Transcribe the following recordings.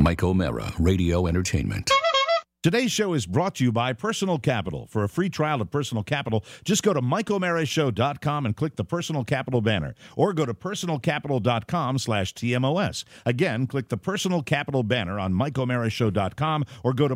Mike O'Mara, Radio Entertainment. Today's show is brought to you by Personal Capital. For a free trial of Personal Capital, just go to MikeO'MaraShow.com and click the Personal Capital banner, or go to personalcapital.com/TMOS. Again, click the Personal Capital banner on MikeO'MaraShow.com, or go to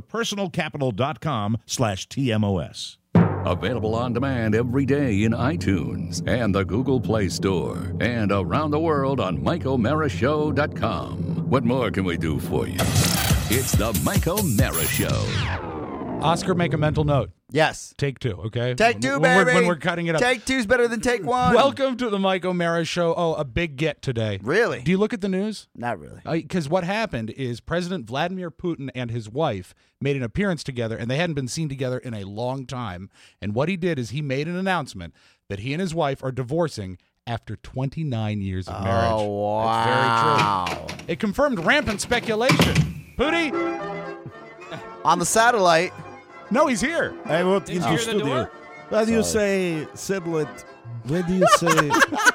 personalcapital.com/TMOS. Available on demand every day in iTunes and the Google Play Store, and around the world on MikeO'MaraShow.com. What more can we do for you? It's the Mike O'Mara Show. Oscar, make a mental note. Yes. Take two, okay? Take two, when baby. When we're cutting it up. Take two's better than take one. Welcome to the Mike O'Mara Show. Oh, a big get today. Really? Do you look at the news? Not really. Because what happened is President Vladimir Putin and his wife made an appearance together, and they hadn't been seen together in a long time. And what he did is he made an announcement that he and his wife are divorcing after 29 years of marriage. Oh, wow. That's very true. It confirmed rampant speculation. Pooty? On the satellite. No, he's here. I walked into the studio. Why do you say sedlet? Why do you say?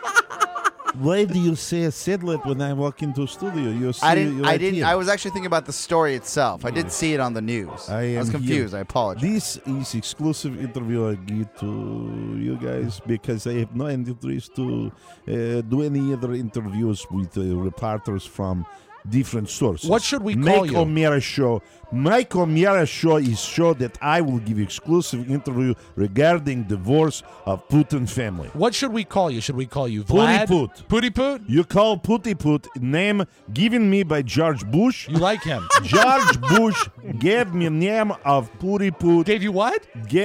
Why do you say sedlet when I walk into studio? You see, I didn't. Here. I was actually thinking about the story itself. I did see it on the news. I was confused. Here. I apologize. This is exclusive interview I give to you guys because I have no interest to do any other interviews with reporters from different sources. What should we call you? Mike O'Mara Show. Mike O'Mara Show is show that I will give exclusive interview regarding divorce of Putin family. What should we call you? Should we call you Vlad? Pooty Poot. Pooty Poot? You call Pooty Poot, name given me by George Bush. You like him? George Bush gave me name of Pooty Poot. Gave you what?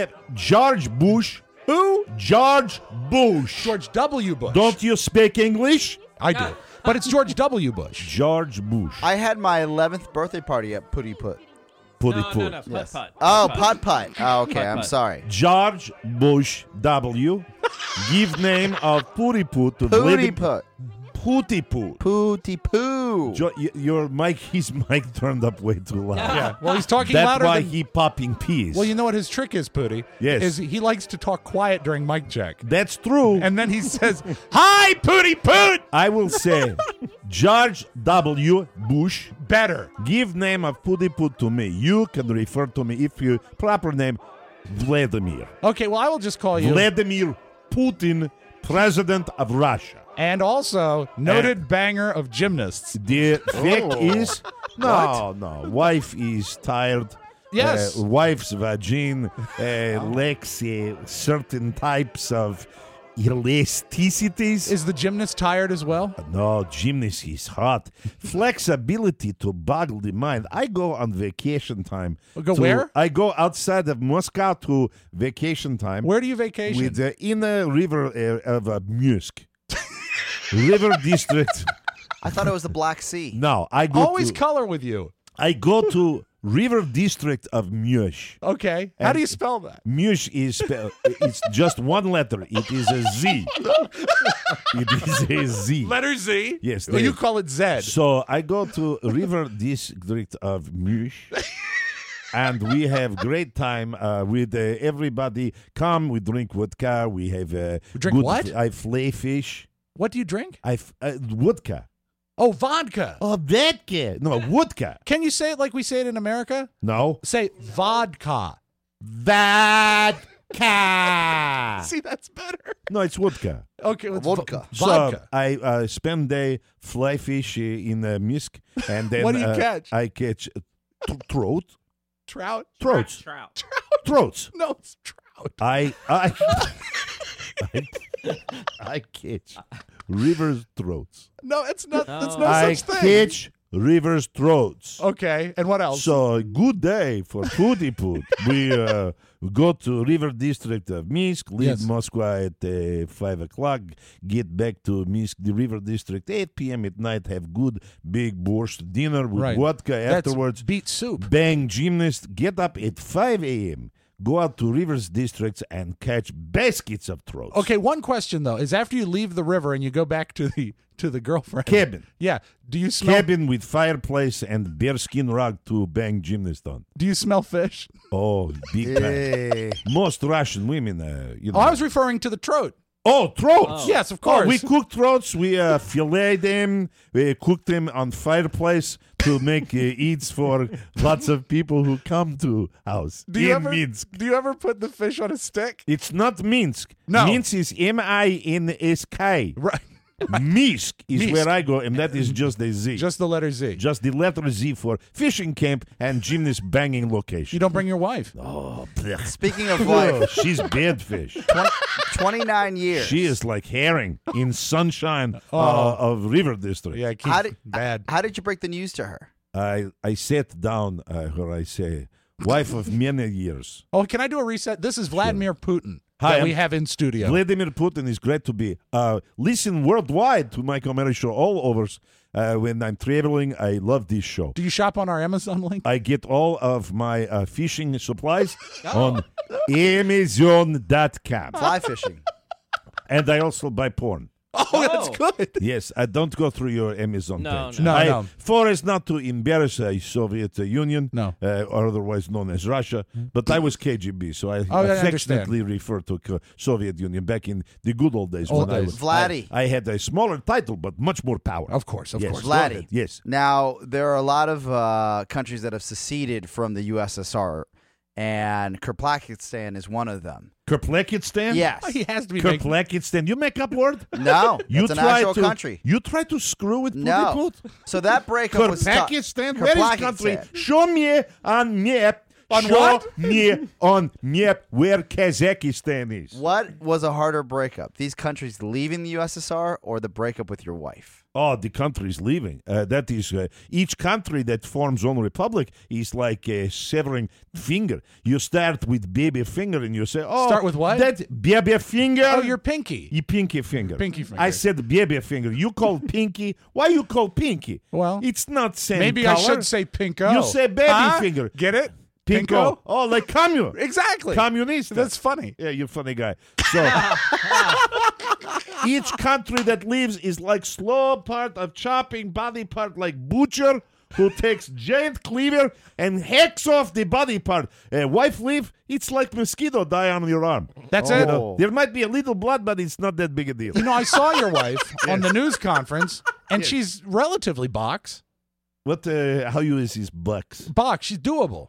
George Bush. Who? George Bush. George W. Bush. Don't you speak English? I do. But it's George W. Bush. George Bush. I had my 11th birthday party at Pooty Put. Pooty Poot. No, Yes. putt. Oh, Putt Putt. Oh, okay. I'm Putt-putt. sorry. George Bush W. Give name of Pooty Poot to Pooty Put. Pooty Poot. Pooty Poo. Your mic, his mic turned up way too loud. Yeah. Well, he's talking That's louder why than... he popping peas. Well, you know what his trick is, Pooty? Yes. Is he likes to talk quiet during mic check. That's true. And then he says, "Hi, Pooty Poot!" I will say, George W. Bush, Better. give name of Pooty Poot to me. You can refer to me if your proper name, Vladimir. Okay, well, I will just call you... Vladimir Putin, President of Russia. And also, noted banger of gymnasts. The fact is, no, wife is tired. Yes. Wife's vagina lacks certain types of elasticities. Is the gymnast tired as well? No, gymnast is hot. Flexibility to boggle the mind. I go on vacation time. Where? I go outside of Moscow to vacation time. Where do you vacation? With in the river of Minsk. River district. I thought it was the Black Sea. No, I go Always to, color with you. I go to river district of Minsk. Okay. How do you spell that? Minsk is it's just one letter. It is a Z. It is a Z. Letter Z? Yes. Well, you call it Z. So I go to river district of Minsk. And we have great time with everybody. Come, we drink vodka. We have drink good what? I flay fish. What do you drink? Vodka. Oh, vodka. Oh, vodka. No, vodka. Can you say it like we say it in America? No. Say vodka. Vodka. See, that's better. No, it's vodka. Okay, it's Vodka. Vodka. So I spend day fly fish in Minsk, and then What do you catch? I catch trout. Trout? Trouts. Trout. Trouts. No, it's trout. I catch rivers trouts. No, it's not. That's no I such thing. catch rivers trouts. Okay, and what else? So good day for Pooty Poot. We go to river district of Minsk, leave Yes. Moscow at 5 o'clock, get back to Minsk, the river district, 8 p.m. at night, have good big borscht dinner with Right. vodka That's afterwards. beet soup. Bang gymnast, get up at 5 a.m., go out to rivers districts and catch baskets of trouts. Okay, one question though is after you leave the river and you go back to the girlfriend Cabin. Yeah, do you smell? Cabin with fireplace and bearskin rug to bang gymnast on. Do you smell fish? Oh, big time. Most Russian women, Oh, I was referring to the trout. Oh, throats. Yes, of Oh, course. we cook throats. We fillet them. We cook them on fireplace to make eats for lots of people who come to house in Minsk. Do you ever put the fish on a stick? It's not Minsk. No. Minsk is M-I-N-S-K. Right. Minsk is Minsk. where I go, and that is just a Z. Just the letter Z. Just the letter Z for fishing camp and gymnast banging location. You don't bring your wife. Oh, blech. Speaking of Oh, life, she's bad fish. 29 years. She is like herring in sunshine of River District. Yeah, How did, bad. How did you break the news to her? I sat down her, I say, wife of many years. Oh, can I do a reset? This is Vladimir Putin Hi, that I'm- we have in studio. Vladimir Putin is great to be. Listen worldwide to Michael Mary Show all over. When I'm traveling, I love this show. Do you shop on our Amazon link? I get all of my fishing supplies on Amazon.com. Fly fishing. And I also buy porn. Oh, that's good. Yes, I don't go through your Amazon No, page. no. No. For us not to embarrass Soviet Union, No. or otherwise known as Russia, but I was KGB, so I I affectionately refer to Soviet Union back in the good old days. Old when days. Vladdy. I had a smaller title, but much more power. Of course, of Yes. course. Go Vladdy. ahead. Yes. Now, there are a lot of countries that have seceded from the USSR, and Kyrgyzstan is one of them. Kerplekistan? Yes. He has to be making... Kerplekistan. You make up word? No, You it's an try actual to, country. You try to screw with No. Put? So that breakup was tough. Kerplekistan? Where is country? Kyrgyzstan. Show me on map. On Show what? me on map where Kazakhstan is. What was a harder breakup? These countries leaving the USSR or the breakup with your wife? Oh, the country is leaving. That is, each country that forms own republic is like a severing finger. You start with baby finger and you say, oh. Start with what? That baby finger. Oh, your pinky. Your pinky finger. Pinky finger. I said baby finger. You call pinky. Why you call pinky? Well, it's not same Maybe color. I should say pinko. You say baby Huh? finger. Get it? Pinko. Oh, like commun. Exactly. Communist. That's funny. Yeah, you're a funny guy. So each country that leaves is like slow part of chopping body part, like butcher who takes giant cleaver and hacks off the body part. Wife leave, it's like mosquito die on your arm. That's You it. know, there might be a little blood, but it's not that big a deal. You know, I saw your wife on the news conference, and she's relatively box. What? How you is his bucks? Box. She's doable.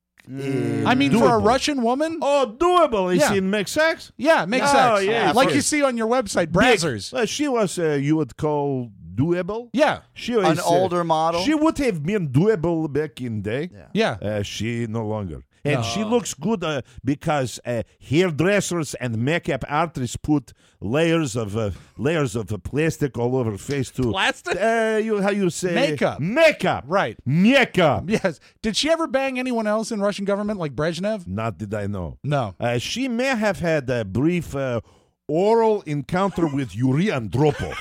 I mean, for a Doable. Russian woman, Oh, doable. Is Yeah. he in make sex? yeah, it makes Oh, sense. yeah, like for- you see on your website, Brazzers. She was, you would call doable. Yeah, She An was, older model? She would have been doable back in day. Yeah. yeah. She no longer. And she looks good because hairdressers and makeup artists put layers of plastic all over her face too. Plastic? How you say Makeup. Makeup. Right. Makeup. Yes. Did she ever bang anyone else in Russian government like Brezhnev? Not that I know. No. She may have had a brief oral encounter with Yuri Andropov.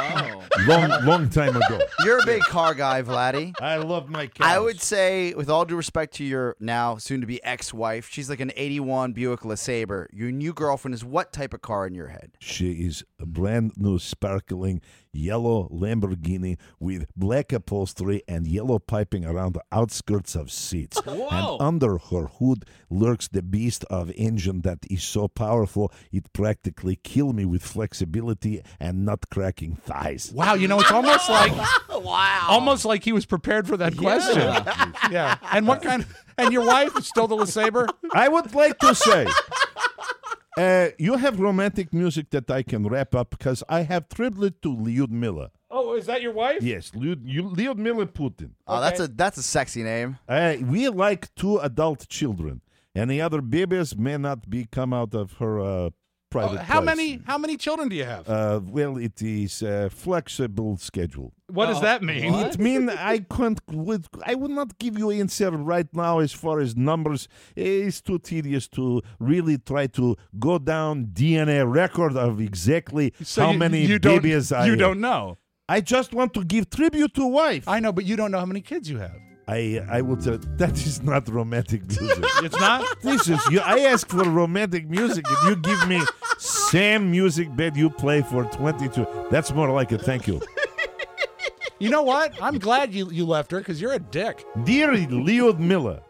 Long time ago. You're a big car guy, Vladdy. I love my cows. I would say, with all due respect to your now soon-to-be ex-wife, she's like an 81 Buick LeSabre. Your new girlfriend is what type of car in your head? She is a brand new sparkling yellow Lamborghini with black upholstery and yellow piping around the outskirts of seats. Whoa. And under her hood lurks the beast of engine that is so powerful it practically kill me with flexibility and nut-cracking thighs. Wow, you know, it's almost like almost like he was prepared for that question. Yeah. And what kind and your wife is still the LeSabre? I would like to say, you have romantic music that I can wrap up because I have tribute to Lyudmila. Oh, is that your wife? Yes, Lyudmila Putin. Oh, that's a sexy name. We like 2 adult children. Any other babies may not be come out of her private How place. many children do you have? Well, it is a flexible schedule. What does that mean? It means I would not give you answer right now as far as numbers. It's too tedious to really try to go down DNA record of exactly So how you- many you don't- babies I You have. don't know. I just want to give tribute to wife. I know, but you don't know how many kids you have. I would say that is not romantic music. It's not? This is you. I ask for romantic music, and you give me same music that you play for 22. That's more like a thank you. You know what? I'm glad you left her because you're a dick. Dear Lyudmila,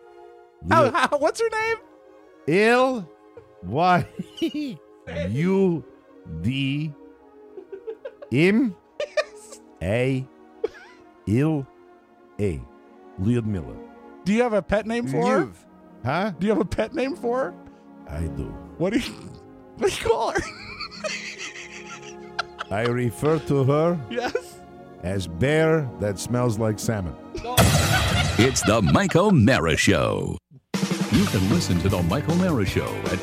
What's her name? Lyudmila. D M A L A. Lyudmila. Do you have a pet name for her? Huh? Do you have a pet name for her? I do. What do you call her? I refer to her Yes. as bear that smells like salmon. It's the Mike O'Mara Show. You can listen to the Mike O'Mara Show at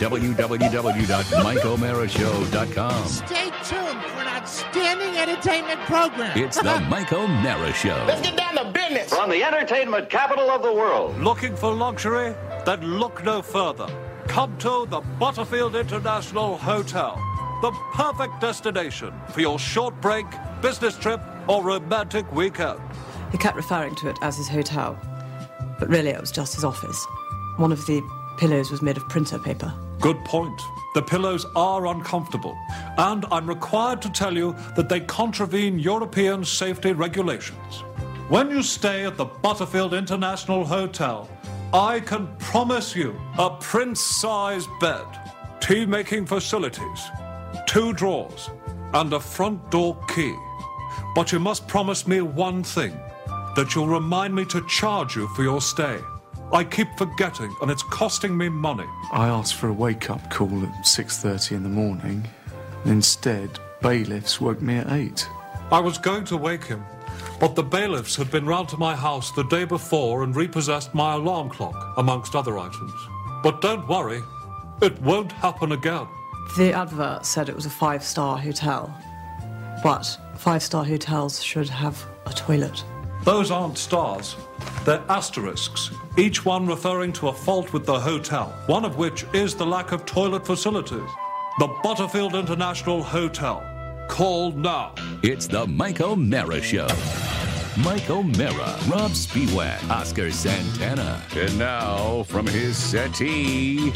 www.mikeomarashow.com. Stay tuned for an outstanding entertainment program. It's the Mike O'Mara Show. Let's get down to business. From the entertainment capital of the world. Looking for luxury? Then look no further. Come to the Butterfield International Hotel. The perfect destination for your short break, business trip, or romantic weekend. He kept referring to it as his hotel, but really it was just his office. One of the pillows was made of printer paper. Good point. The pillows are uncomfortable, and I'm required to tell you that they contravene European safety regulations. When you stay at the Butterfield International Hotel, I can promise you a prince-sized bed, tea-making facilities, 2 drawers, and a front door key. But you must promise me one thing, that you'll remind me to charge you for your stay. I keep forgetting, and it's costing me money. I asked for a wake-up call at 6:30 in the morning. Instead, bailiffs woke me at 8. I was going to wake him, but the bailiffs had been round to my house the day before and repossessed my alarm clock, amongst other items. But don't worry, it won't happen again. The advert said it was a 5-star hotel, but 5-star hotels should have a toilet. Those aren't stars. They're asterisks, each one referring to a fault with the hotel, one of which is the lack of toilet facilities. The Butterfield International Hotel. Call now. It's the Mike O'Mara Show. Mike O'Mara, Rob Spiewak, Oscar Santana. And now, from his settee,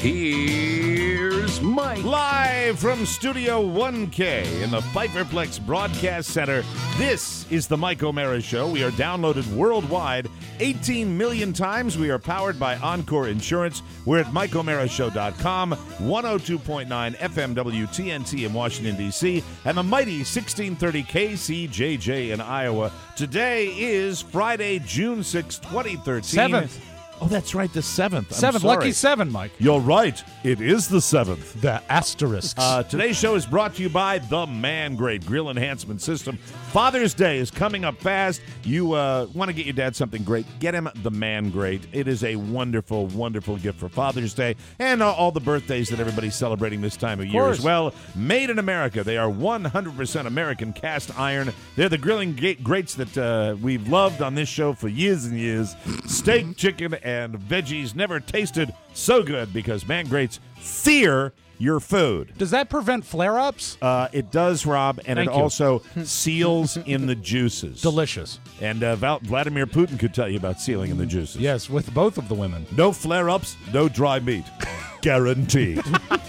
here's Mike. Live from Studio 1K in the Pfeifferplex Broadcast Center, this is the Mike O'Mara Show. We are downloaded worldwide 18 million times. We are powered by Encore Insurance. We're at MikeO'MaraShow.com, 102.9 FM WTNT in Washington, D.C., and the mighty 1630 KCJJ in Iowa. Today is Friday, June 6, 2013. 7th. Oh, that's right, the 7th. 7th, lucky 7, Mike. You're right. It is the 7th. The asterisks. Today's show is brought to you by the Man Grate Grill Enhancement System. Father's Day is coming up fast. You want to get your dad something great, get him the Man Grate. It is a wonderful, wonderful gift for Father's Day and all the birthdays that everybody's celebrating this time of year as well. Made in America. They are 100% American cast iron. They're the grilling grates that we've loved on this show for years and years. Steak, chicken, and veggies never tasted so good because Man Grates sear your food. Does that prevent flare-ups? It does, Rob, and Thank it you. also seals in the juices. Delicious. And Vladimir Putin could tell you about sealing in the juices. Yes, with both of the women. No flare-ups, no dry meat. Guaranteed.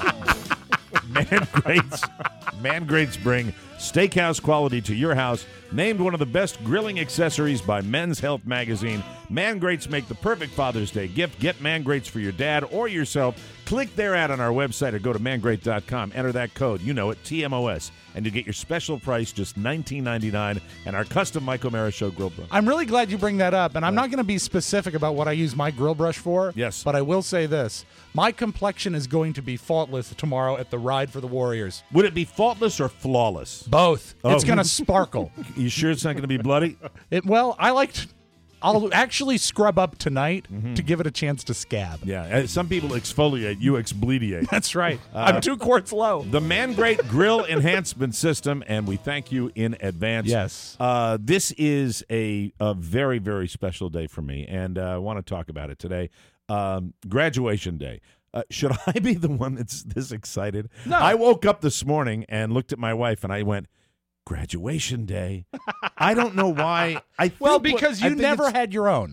Man Grates bring steakhouse quality to your house. Named one of the best grilling accessories by Men's Health magazine, Man Grates make the perfect Father's Day gift. Get Man Grates for your dad or yourself. Click their ad on our website or go to mangrate.com. Enter that code, you know it, TMOS, and you get your special price, just $19.99, and our custom Mike O'Mara Show grill brush. I'm really glad you bring that up, and I'm not going to be specific about what I use my grill brush for. Yes. But I will say this. My complexion is going to be faultless tomorrow at the Ride for the Warriors. Would it be faultless or flawless? Both. Oh. It's going to sparkle. You sure it's not going to be bloody? I'll actually scrub up tonight to give it a chance to scab. Yeah, some people exfoliate, you exblediate. That's right. I'm 2 quarts low. The Man Grate Grill Enhancement System, and we thank you in advance. Yes. This is a very, very special day for me, and I want to talk about it today. Graduation day. Should I be the one that's this excited? No. I woke up this morning and looked at my wife, and I went, graduation day. I don't know why. Because you never had your own.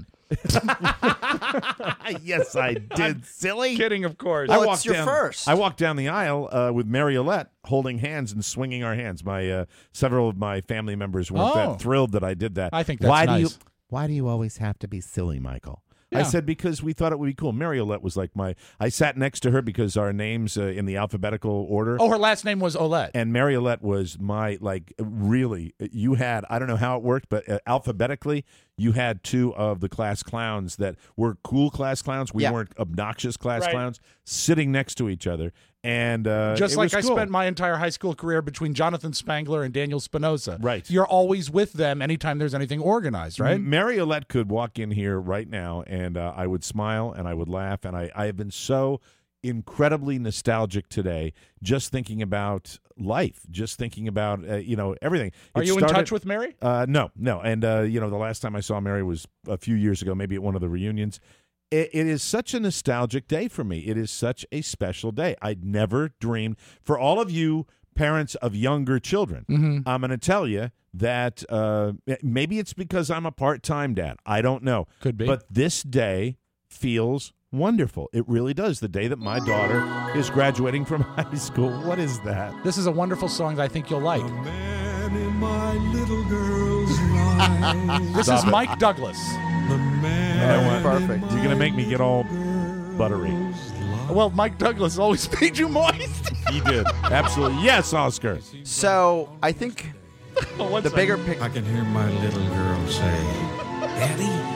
Yes, I did. Silly. Kidding, of course. Well, it's your first. I walked down the aisle with Mariolette holding hands and swinging our hands. Several of my family members weren't that thrilled that I did that. I think that's nice. Why do you always have to be silly, Michael? I said because we thought it would be cool. Mariolette was like I sat next to her because our names in the alphabetical order. Oh, her last name was Olette. And Mariolette was my, really, you had, I don't know how it worked, but alphabetically, you had two of the class clowns that were cool class clowns. We weren't obnoxious class clowns sitting next to each other. And just like I cool. spent my entire high school career between Jonathan Spangler and Daniel Spinoza. Right. You're always with them anytime there's anything organized, right? Mariolette could walk in here right now, and I would smile and I would laugh. And I have been so incredibly nostalgic today just thinking about life, just thinking about, everything. Are you in touch with Mary? No. And, the last time I saw Mary was a few years ago, maybe at one of the reunions. It is such a nostalgic day for me. It is such a special day. I'd never dreamed. For all of you parents of younger children, I'm going to tell you that maybe it's because I'm a part-time dad. I don't know. Could be. But this day feels wonderful. It really does. The day that my daughter is graduating from high school. What is that? This is a wonderful song that I think you'll like. Man in my little girl's life. This is Mike Douglas. The man perfect. You're going to make me get all buttery. Well, Mike Douglas always made you moist. He did. Absolutely. Yes, Oscar. So I think the bigger picture. I can hear my little girl say, Daddy,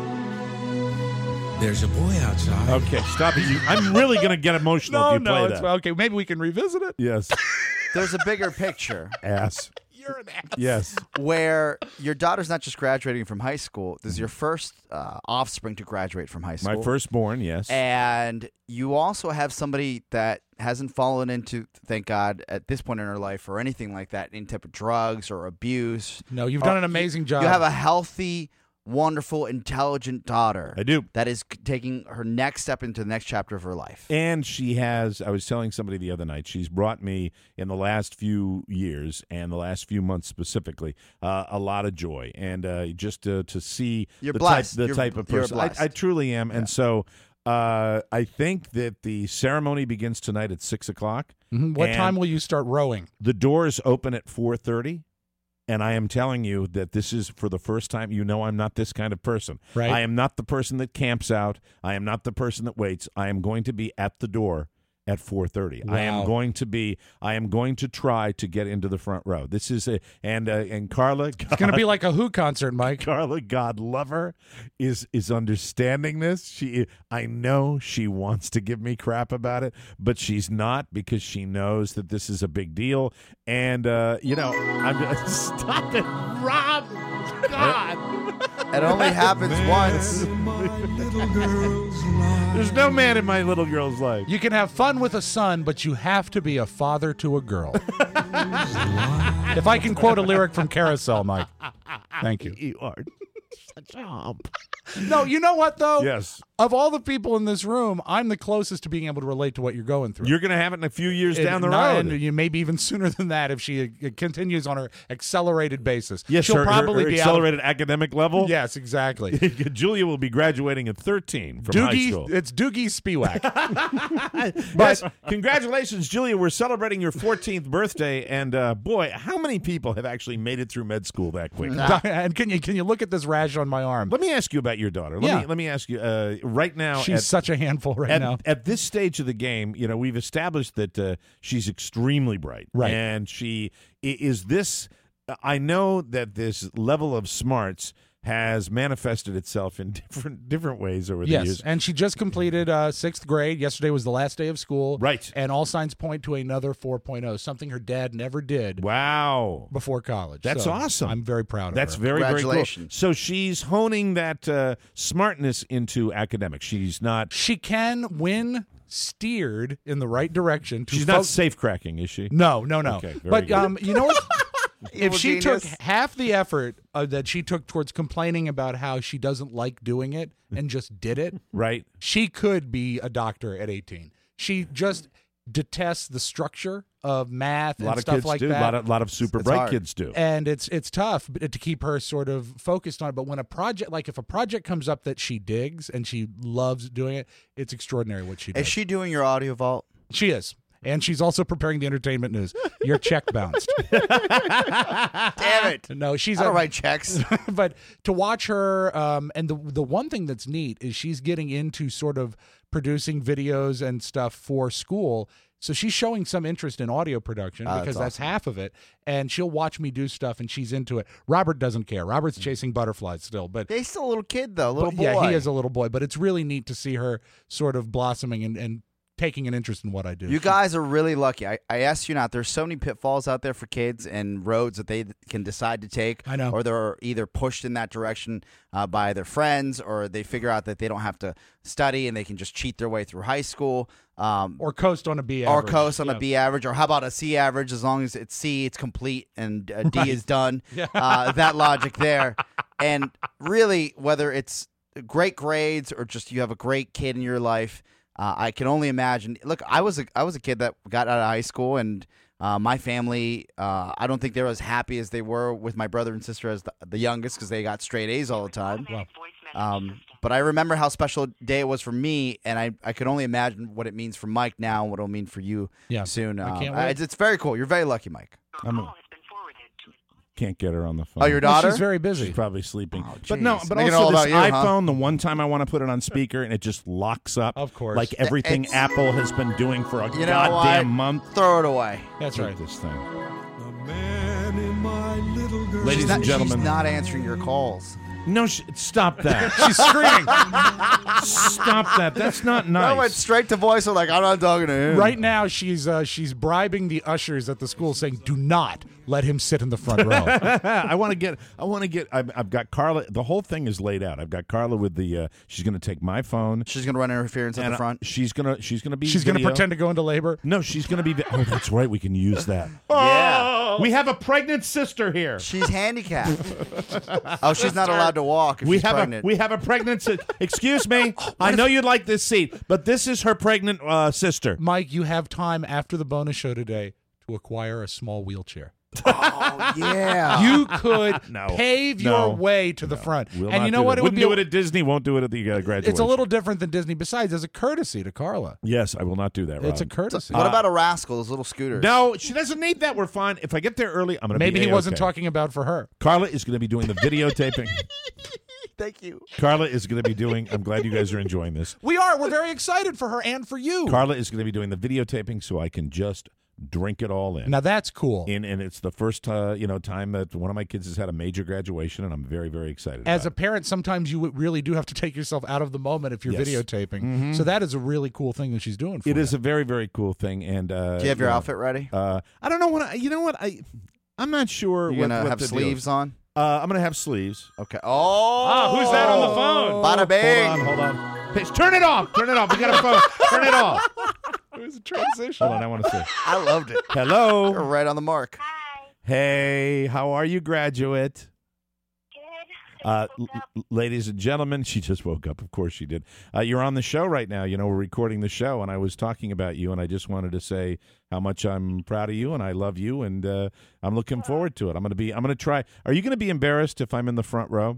there's a boy outside. Okay, stop it. I'm really going to get emotional if you play that. Okay, maybe we can revisit it. Yes. There's a bigger picture. Ass. You're an ass. Yes. Where your daughter's not just graduating from high school. This is your first offspring to graduate from high school. My firstborn, yes. And you also have somebody that hasn't fallen into, thank God, at this point in her life or anything like that, any type of drugs or abuse. No, you've done an amazing job. You have a healthy, wonderful, intelligent daughter. I do. That is taking her next step into the next chapter of her life. And she has, I was telling somebody the other night, she's brought me in the last few years and the last few months specifically a lot of joy. And just to see You're the blessed. type of You're person. blessed. I truly am. Yeah. And so I think that the ceremony begins tonight at 6 o'clock. Mm-hmm. What time will you start rowing? The doors open at 4:30. And I am telling you that this is for the first time. You know I'm not this kind of person. Right. I am not the person that camps out. I am not the person that waits. I am going to be at the door at 4:30. Wow. I am going to try to get into the front row. This is and Carla. It's going to be like a Who concert, Mike. Carla, God love her, is understanding this. I know she wants to give me crap about it, but she's not because she knows that this is a big deal. And I'm stop it, Rob. God. It only happens once. There's no man in my little girl's life. You can have fun with a son, but you have to be a father to a girl. If I can quote a lyric from Carousel, Mike. Thank you. You are such a hump. No, you know what, though? Yes. Of all the people in this room, I'm the closest to being able to relate to what you're going through. You're going to have it in a few years down the road. And you maybe even sooner than that if she continues on her accelerated basis. Yes, she'll her probably be accelerated academic level. Yes, exactly. Julia will be graduating at 13 from high school. It's Doogie Spiewak. But congratulations, Julia. We're celebrating your 14th birthday, and boy, how many people have actually made it through med school that quick? And can you look at this rash on my arm? Let me ask you about your daughter. Let me ask you right now. She's such a handful now. At this stage of the game, we've established that she's extremely bright. Right. And she is this. I know that this level of smarts has manifested itself in different ways over the years. Yes, and she just completed 6th grade. Yesterday was the last day of school. Right. And all signs point to another 4.0, something her dad never did. Wow. Before college. That's awesome. I'm very proud of her. That's very, very cool. Congratulations. So she's honing that smartness into academics. She's not... She can win steered in the right direction. She's not safe cracking, is she? No. Okay, but good. You know what? If she genius. took half the effort that she took towards complaining about how she doesn't like doing it and just did it, right, she could be a doctor at 18. She just detests the structure of math and stuff like that. A lot of super bright kids do. And it's tough to keep her sort of focused on it. But when if a project comes up that she digs and she loves doing it, it's extraordinary what she does. Is she doing your audio vault? She is. And she's also preparing the entertainment news. Your check bounced. Damn it. No, she's I don't write checks. But to watch her, and the one thing that's neat is she's getting into sort of producing videos and stuff for school. So she's showing some interest in audio production because that's half of it. And she'll watch me do stuff, and she's into it. Robert doesn't care. Robert's chasing butterflies still. But He's still a little kid, though, little boy. Yeah, he is a little boy. But it's really neat to see her sort of blossoming and taking an interest in what I do. You guys are really lucky. I asked you not. There's so many pitfalls out there for kids and roads that they can decide to take. I know. Or they're either pushed in that direction by their friends, or they figure out that they don't have to study and they can just cheat their way through high school. Or coast on a B average. Or coast on a B average. Or how about a C average? As long as it's C, it's complete, and D is done. That logic there. And really, whether it's great grades or just you have a great kid in your life, I can only imagine. Look, I was a kid that got out of high school, and my family, I don't think they were as happy as they were with my brother and sister as the youngest, because they got straight A's all the time. Wow. But I remember how special a day it was for me, and I could only imagine what it means for Mike now and what it'll mean for you soon. I can't wait. It's very cool. You're very lucky, Mike. Can't get her on the phone. Oh, your daughter? She's very busy. She's probably sleeping. Oh, but no, geez. but Making also all this about you, huh? iPhone, the one time I want to put it on speaker and it just locks up. Of course. Like everything It's- Apple has been doing for a You know goddamn what? month. Throw it away. That's Take right. this thing. The man in my little girl. Ladies and gentlemen. She's not answering your calls. No, stop that. She's screaming. Stop that. That's not I went nice. straight to voice. I'm like, I'm not talking to him. Right now, she's bribing the ushers at the school, saying, "Do not let him sit in the front row." I've got Carla. The whole thing is laid out. I've got Carla with the, she's going to take my phone. She's gonna run interference at and the front. She's going to be She's going to video. pretend to go into labor. No, she's going to be, oh, that's right. We can use that. Yeah. We have a pregnant sister here. She's handicapped. Oh, she's not allowed to walk if she's pregnant. We have a pregnant Excuse me. I know you'd like this seat, but this is her pregnant sister. Mike, you have time after the bonus show today to acquire a small wheelchair. Oh, yeah. You could No. pave No. your way to the front. We'll And not you know do what? that. It would Wouldn't be do it at Disney. Won't do it at the graduation. It's a little different than Disney. Besides, as a courtesy to Carla. Yes, I will not do that, Rob. It's a courtesy. What about a rascal? Those little scooters. No, she doesn't need that. We're fine. If I get there early, I'm going to be Maybe he wasn't A-okay. talking about for her. Carla is going to be doing the videotaping. Thank you. Carla is going to be doing, I'm glad you guys are enjoying this. We are. We're very excited for her and for you. Carla is going to be doing the videotaping so I can just drink it all in. Now that's cool. And it's the first time that one of my kids has had a major graduation, and I'm very, very excited As a about parent, sometimes you really do have to take yourself out of the moment if you're Yes. videotaping. So that is a really cool thing that she's doing for it. It is you. a very, very cool thing. And Do you have your outfit ready? I don't know what you know what I'm not sure. You're gonna what have the deal sleeves is. on? I'm gonna have sleeves. Okay. Oh, who's that on the phone? Bada bing. Hold on. Hey, turn it off. Turn it off. We got a phone. Turn it off. It was a transition. Hold on. I want to say I loved it. You're hello. right on the mark. Hey, how are you, graduate? Ladies and gentlemen, she just woke up. Of course she did. You're on the show right now. You know, we're recording the show, and I was talking about you, and I just wanted to say how much I'm proud of you, and I love you, and I'm looking forward to it. I'm going to try. Are you going to be embarrassed if I'm in the front row?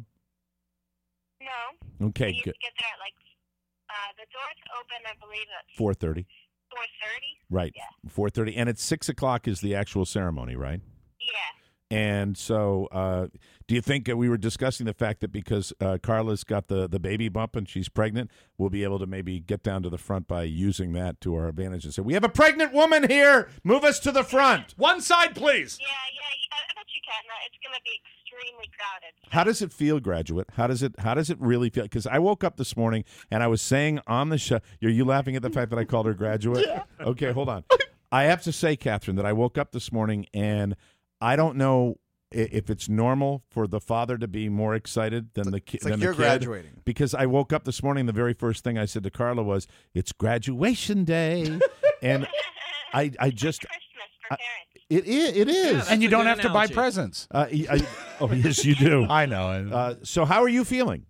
No. Okay, You good. get there at the doors open, I believe, at 4:30. 4:30. Right. Yeah. 4:30, and it's 6:00 is the actual ceremony, right? Yeah. And so, do you think we were discussing the fact that because Carla's got the baby bump and she's pregnant, we'll be able to maybe get down to the front by using that to our advantage and say, we have a pregnant woman here. Move us to the front. One side, please. Yeah, I bet you can. It's going to be extremely crowded. How does it feel, graduate? How does it really feel? Because I woke up this morning and I was saying on the show, are you laughing at the fact that I called her graduate? Yeah. Okay, hold on. I have to say, Catherine, that I woke up this morning and I don't know if it's normal for the father to be more excited than the kid. It's like than you're the kid, graduating. because I woke up this morning. The very first thing I said to Carla was, "It's graduation day," and I just Christmas for parents. it is, And you don't have to buy presents. oh yes, you do. I know. So how are you feeling?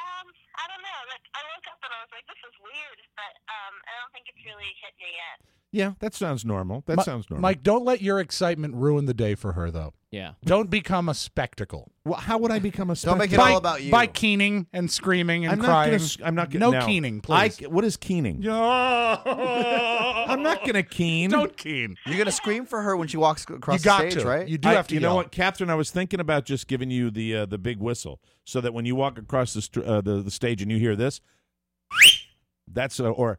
I don't know. Like, I woke up and I was like, this is weird, but I don't think it's really hit me yet. Yeah, that sounds normal. That sounds normal. Mike, don't let your excitement ruin the day for her, though. Yeah. Don't become a spectacle. Well, how would I become a Don't spectacle? make it all about you. By keening and screaming and I'm crying. I'm not No now, keening, please. What is keening? I'm not going to keen. Don't keen. You're going to scream for her when she walks across You got the stage, to. right? You do have to You yell. know what, Catherine? I was thinking about just giving you the big whistle, so that when you walk across the stage and you hear this, that's or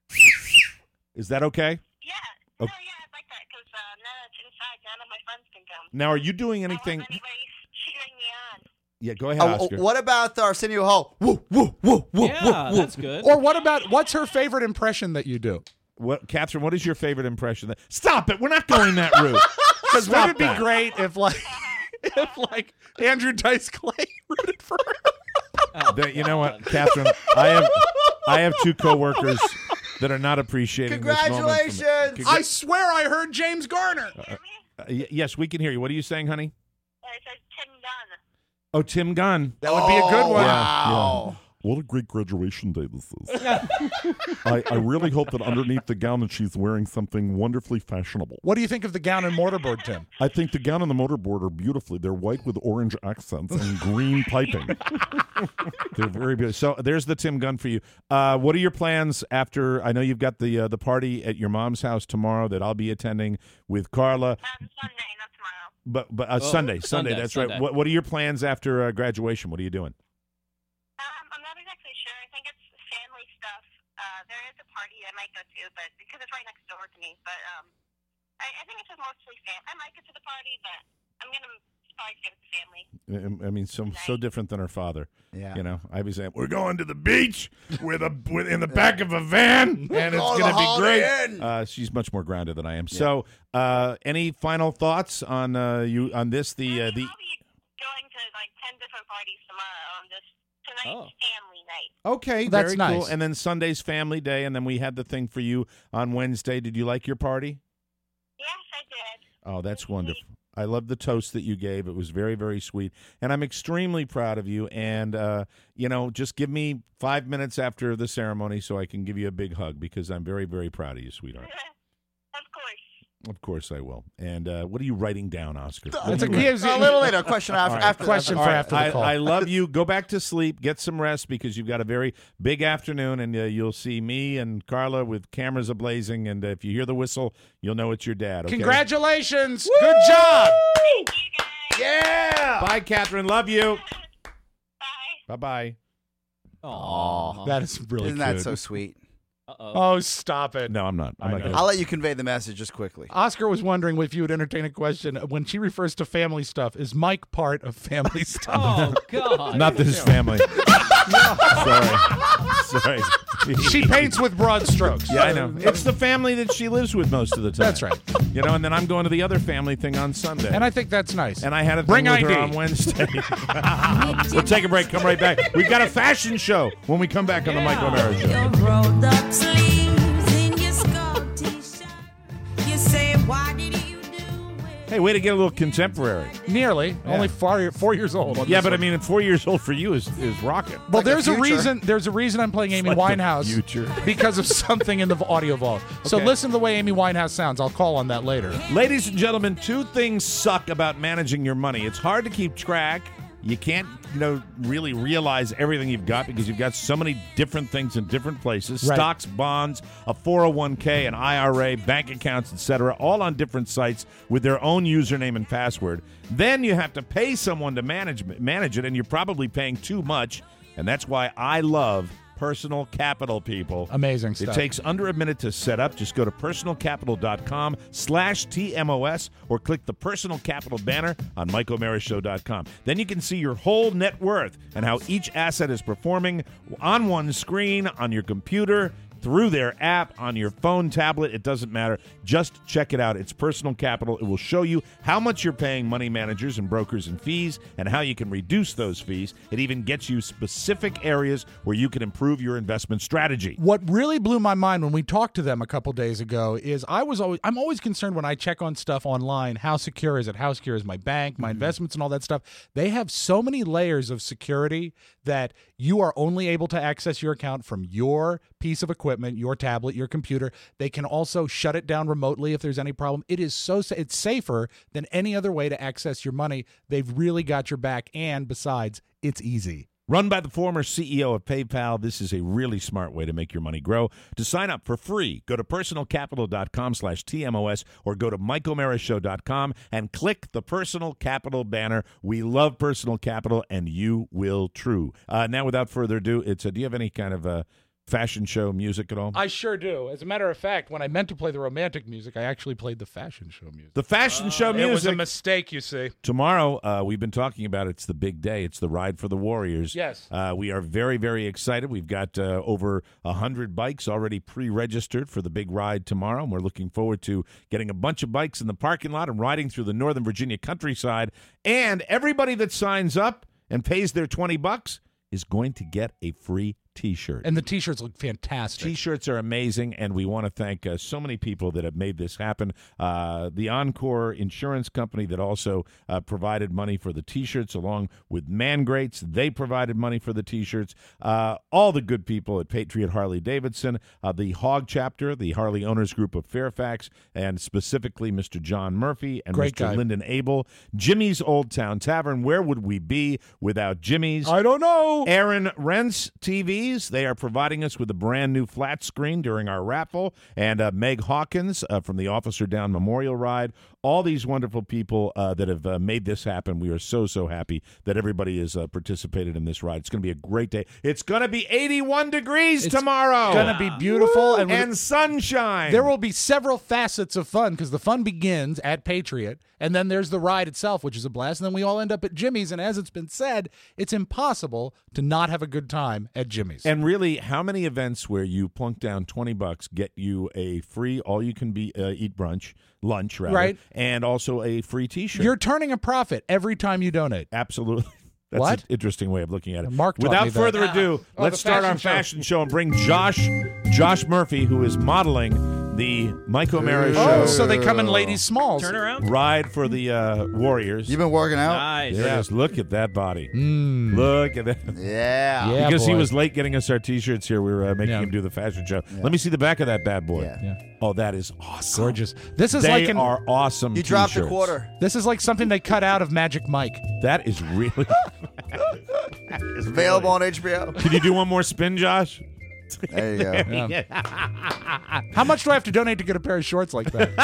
is that okay? Yeah. Okay. No, yeah, I'd like that because now that it's inside, none of my friends can come. Now, are you doing anything? I don't have anybody cheering me on. Yeah, go ahead, Oscar. What about Arsenio Hall? Woo, woo, woo, woo, Yeah, woo, that's woo. good. Or what's her favorite impression that you do? What, Catherine? What is your favorite impression? Stop it! We're not going that route. Because Stop wouldn't it be that. great if Andrew Dice Clay rooted for her? You know what, Catherine? I have two coworkers that are not appreciating this moment from me. Congratulations! I swear I heard James Garner. Yes, we can hear you. What are you saying, honey? I said Tim Gunn. Oh, Tim Gunn. That would be a good one. Wow. What a great graduation day this is. I really hope that underneath the gown that she's wearing something wonderfully fashionable. What do you think of the gown and mortarboard, Tim? I think the gown and the motorboard are beautifully. They're white with orange accents and green piping. They're very beautiful. So there's the Tim Gunn for you. What are your plans after? I know you've got the party at your mom's house tomorrow that I'll be attending with Carla. Sunday, not tomorrow. But Sunday. Sunday, That's Sunday. right. What are your plans after graduation? What are you doing? I'm not exactly sure. I think it's family stuff. There is a party I might go to, but because it's right next door to me. But I think it's just mostly family. I might go to the party, but I'm gonna probably stay with the family. I mean, so different than her father. Yeah. You know, I'd be saying, we're going to the beach with in the back of a van, and it's Going going to to be Holiday great. Inn. She's much more grounded than I am. So, any final thoughts on you on this? I'll be going to like 10 different parties tomorrow on this tonight's family night. Okay, That's very nice. cool. And then Sunday's family day, and then we had the thing for you on Wednesday. Did you like your party? Yes, I did. Oh, that's wonderful. I love the toast that you gave. It was very, very sweet. And I'm extremely proud of you. And, just give me 5 minutes after the ceremony so I can give you a big hug because I'm very, very proud of you, sweetheart. Of course. Of course I will. And what are you writing down, Oscar? It's a little later. A question after. All right. after Question after. for All right. after the call. I love you. Go back to sleep. Get some rest because you've got a very big afternoon, and you'll see me and Carla with cameras ablazing. And if you hear the whistle, you'll know it's your dad. Okay? Congratulations. Good job. Thank you, guys. Yeah. Bye, Catherine. Love you. Bye. Bye-bye. Aw. That is really Isn't that cute. so sweet? Oh, stop it. No, I'm not. I'm not gonna. I'll let you convey the message just quickly. Oscar was wondering if you would entertain a question. When she refers to family stuff, is Mike part of family stuff? Oh, God. Not this family. Sorry. She paints with broad strokes. Yeah, I know. It's the family that she lives with most of the time. That's right. And then I'm going to the other family thing on Sunday. And I think that's nice. And I had a Bring thing with ID. her on Wednesday. We'll take a break. Come right back. We've got a fashion show when we come back on the Mike O'Mara Show. Hey, way to get a little contemporary. Nearly. Yeah. Only 4 years old. on Yeah, this but I one. mean, 4 years old for you is rocket. Well, Like the there's a future. reason. There's a reason I'm playing Amy like the Winehouse future. because of something in the audio vault. So Okay. listen to the way Amy Winehouse sounds. I'll call on that later. Ladies and gentlemen, two things suck about managing your money. It's hard to keep track. You can't, really realize everything you've got because you've got so many different things in different places. Right. Stocks, bonds, a 401k, an IRA, bank accounts, etc., all on different sites with their own username and password. Then you have to pay someone to manage it, and you're probably paying too much, and that's why I love Personal Capital, people. Amazing stuff. It takes under a minute to set up. Just go to personalcapital.com/TMOS or click the Personal Capital banner on MikeO'MaraShow.com. Then you can see your whole net worth and how each asset is performing on one screen, on your computer, through their app, on your phone, tablet. It doesn't matter. Just check it out. It's Personal Capital. It will show you how much you're paying money managers and brokers and fees and how you can reduce those fees. It even gets you specific areas where you can improve your investment strategy. What really blew my mind when we talked to them a couple days ago is I'm always concerned when I check on stuff online, how secure is it? How secure is my bank, my investments and all that stuff? They have so many layers of security that you are only able to access your account from your piece of equipment equipment, your tablet, your computer. They can also shut it down remotely if there's any problem. It is it's safer than any other way to access your money. They've really got your back, and besides, it's easy. Run by the former CEO of PayPal, this is a really smart way to make your money grow. To sign up for free, go to personalcapital.com/TMOS or go to MikeO'MaraShow.com and click the Personal Capital banner. We love Personal Capital, and you will too. Now, without further ado, do you have any kind of fashion show music at all? I sure do. As a matter of fact, when I meant to play the romantic music, I actually played the fashion show music. The fashion show music. It was a mistake, you see. Tomorrow, we've been talking about it's the big day. It's the Ride for the Warriors. Yes. We are very, very excited. We've got over 100 bikes already pre-registered for the big ride tomorrow, and we're looking forward to getting a bunch of bikes in the parking lot and riding through the Northern Virginia countryside. And everybody that signs up and pays their $20 is going to get a free T-shirt. And the T-shirts look fantastic. T-shirts are amazing, and we want to thank so many people that have made this happen. The Encore Insurance Company that also provided money for the T-shirts, along with Man Greats. They provided money for the T-shirts. All the good people at Patriot Harley-Davidson, the Hog Chapter, the Harley Owners Group of Fairfax, and specifically Mr. John Murphy and Great Mr. guy. Lyndon Abel. Jimmy's Old Town Tavern. Where would we be without Jimmy's? I don't know. Aaron Rents TVs. They are providing us with a brand new flat screen during our raffle. And Meg Hawkins from the Officer Down Memorial Ride. All these wonderful people that have made this happen. We are so, so happy that everybody has participated in this ride. It's going to be a great day. It's going to be 81 degrees tomorrow. It's going to be beautiful. And sunshine. There will be several facets of fun because the fun begins at Patriot, and then there's the ride itself, which is a blast, and then we all end up at Jimmy's. And as it's been said, it's impossible to not have a good time at Jimmy's. And really, how many events where you plunk down $20 get you a free all-you-can-eat lunch, rather, right, and also a free T-shirt? You're turning a profit every time you donate. Absolutely. That's What? an interesting way of looking at it. Mark taught me Without that. further ado, let's the start our fashion show and bring Josh Murphy, who is modeling the Mike O'Mara show. Oh, so they come in ladies' smalls. Turn around. Ride for the Warriors. You've been working out? Nice. There it is. Look at that body. Look at that. Yeah. Yeah, Because he boy. was late getting us our T-shirts here. We were making him do the fashion show. Let me see the back of that bad boy. Yeah. Oh, that is awesome. Gorgeous. This is They like are awesome You dropped a T-shirts. quarter. This is like something they cut out of Magic Mike. That is really... It's available on HBO. Can you do one more spin, Josh? There you go. How much do I have to donate to get a pair of shorts like that?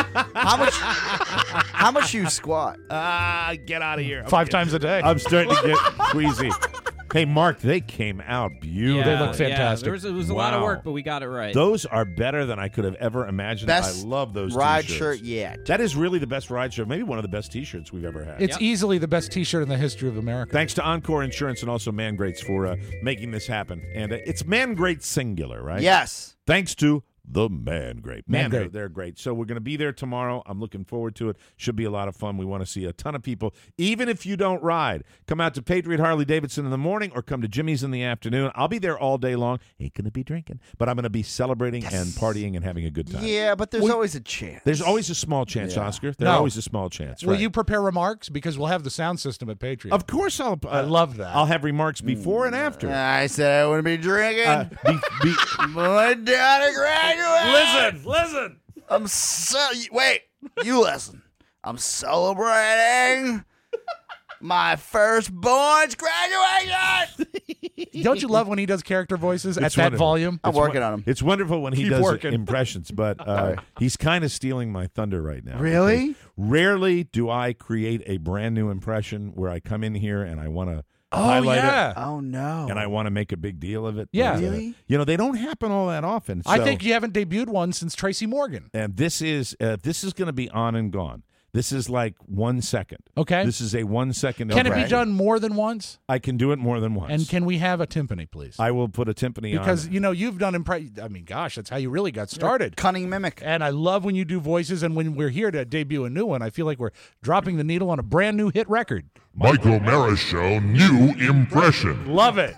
How much you squat? Get out of here. 5 times a day. I'm starting to get queasy. Hey, Mark, they came out beautiful. They look fantastic. Yeah, it was a lot of work, but we got it right. Those are better than I could have ever imagined. Best I love those ride T-shirts. shirt yet. That is really the best ride shirt. Maybe one of the best T-shirts we've ever had. It's easily the best T-shirt in the history of America. Thanks to Encore Insurance and also Man Greats for making this happen. And it's Man Great singular, right? Yes. Thanks to the Man Great. Man Great. They're great. So we're going to be there tomorrow. I'm looking forward to it. Should be a lot of fun. We want to see a ton of people. Even if you don't ride, come out to Patriot Harley-Davidson in the morning or come to Jimmy's in the afternoon. I'll be there all day long. Ain't going to be drinking, but I'm going to be celebrating and partying and having a good time. Yeah, but there's always a chance. There's always a small chance, Oscar. There's No. always a small chance. Will right. you prepare remarks? Because we'll have the sound system at Patriot. Of course I'll. I love that. I'll have remarks before and after. I said I wouldn't be drinking. Be- My daughter graduated. Listen. I'm wait. You listen. I'm celebrating my firstborn's graduation. Don't you love when he does character voices at It's that wonderful. volume? I'm working on him. It's wonderful when he Keep does working. impressions, but he's kind of stealing my thunder right now. Really? because Rarely do I create a brand new impression where I come in here and I want to highlight it. Oh no. And I want to make a big deal of it. Yeah. But, Really? They don't happen all that often. I So- think you haven't debuted one since Tracy Morgan. And this is going to be on and gone. This is like 1 second. Okay. This is a 1 second. Can it Okay. be done more than once? I can do it more than once. And can we have a timpani, please? I will put a timpani Because, on. you've done I mean, gosh, that's how you really got started. Cunning mimic. And I love when you do voices, and when we're here to debut a new one, I feel like we're dropping the needle on a brand new hit record. Mike O'Mara Show, new impression. Love it.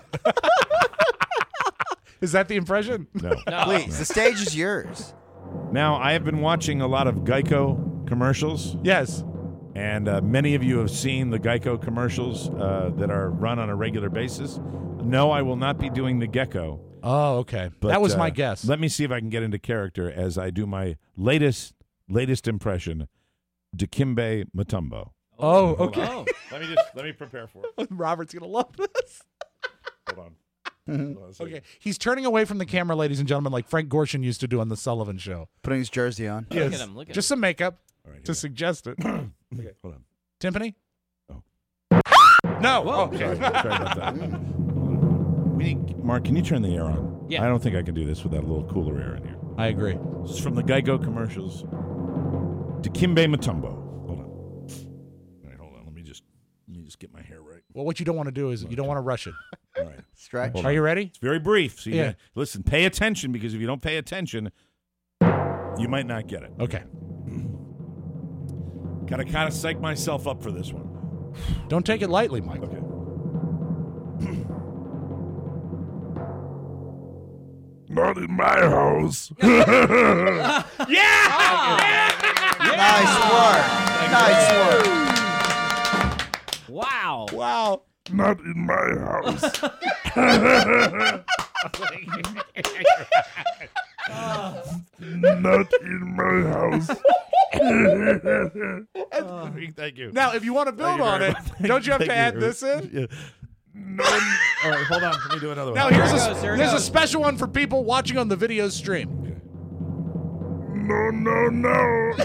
Is that the impression? No. Please, the stage is yours. Now, I have been watching a lot of Geico commercials. Yes. And many of you have seen the Geico commercials that are run on a regular basis. No, I will not be doing the gecko. Oh, okay. But, that was my guess. Let me see if I can get into character as I do my latest impression, Dikembe Mutombo. Oh, okay. Oh. Let me prepare for it. Robert's gonna love this. Hold on. Okay, he's turning away from the camera, ladies and gentlemen, like Frank Gorshin used to do on the Sullivan Show. Putting his jersey on. Look at him. Look at Just him. some makeup Right, to suggest it. Okay, hold on. Timpani? Oh. No. Whoa. Okay. Sorry about that. Mark, can you turn the air on? Yeah. I don't think I can do this without a little cooler air in here. I agree. This is from the Geico commercials. Dikembe Mutombo. Hold on. All right, hold on. Let me just get my hair right. Well, what you don't want to do is you don't want to rush it. All right. Stretch. Hold Are on. you ready? It's very brief. So Yeah. listen, pay attention, because if you don't pay attention, you might not get it. Okay. Got to kind of psych myself up for this one. Don't take it lightly, Mike. Okay. Not in my house. Nice work. Nice work. Wow. Wow. Not in my house. Not in my house. Thank you. Now, if you want to build on it, don't you have to add this in? Yeah. No. All right, hold on. Let me do another one. Now, here's There it a goes. special one for people watching on the video stream. No, no, no.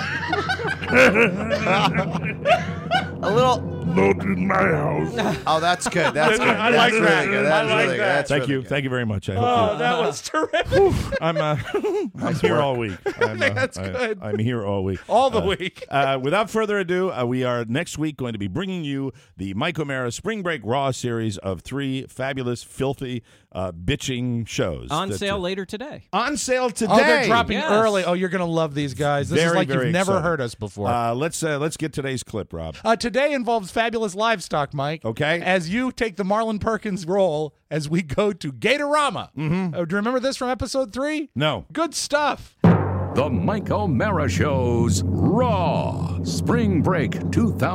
A little. Not in my house. Oh, that's good. That's good. I like That's that. really good. I That's like really good. that. That's Thank really you. good. Thank you very much. I hope Oh, that was terrific. I'm here all week. That's good. I'm here all week. All the week. Without further ado, we are next week going to be bringing you the Mike O'Mara Spring Break Raw series of 3 fabulous, filthy, bitching shows. On sale later today. On sale today. Oh, they're dropping Yes. early. Oh, you're going to love these guys. This is Very, like very you've never exciting. heard us before. Let's get today's clip, Rob. Today involves fabulous livestock, Mike. Okay. As you take the Marlon Perkins role as we go to Gatorama. Mm-hmm. Do you remember this from episode 3? No. Good stuff. The Mike O'Mara Show's Raw Spring Break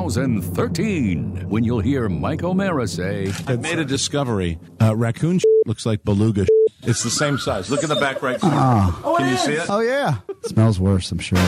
2013. When you'll hear Mike O'Mara say, I've made a discovery. Raccoon looks like beluga. It's the same size. Look in the back right corner. Can you see it? Oh, yeah. Smells worse, I'm sure.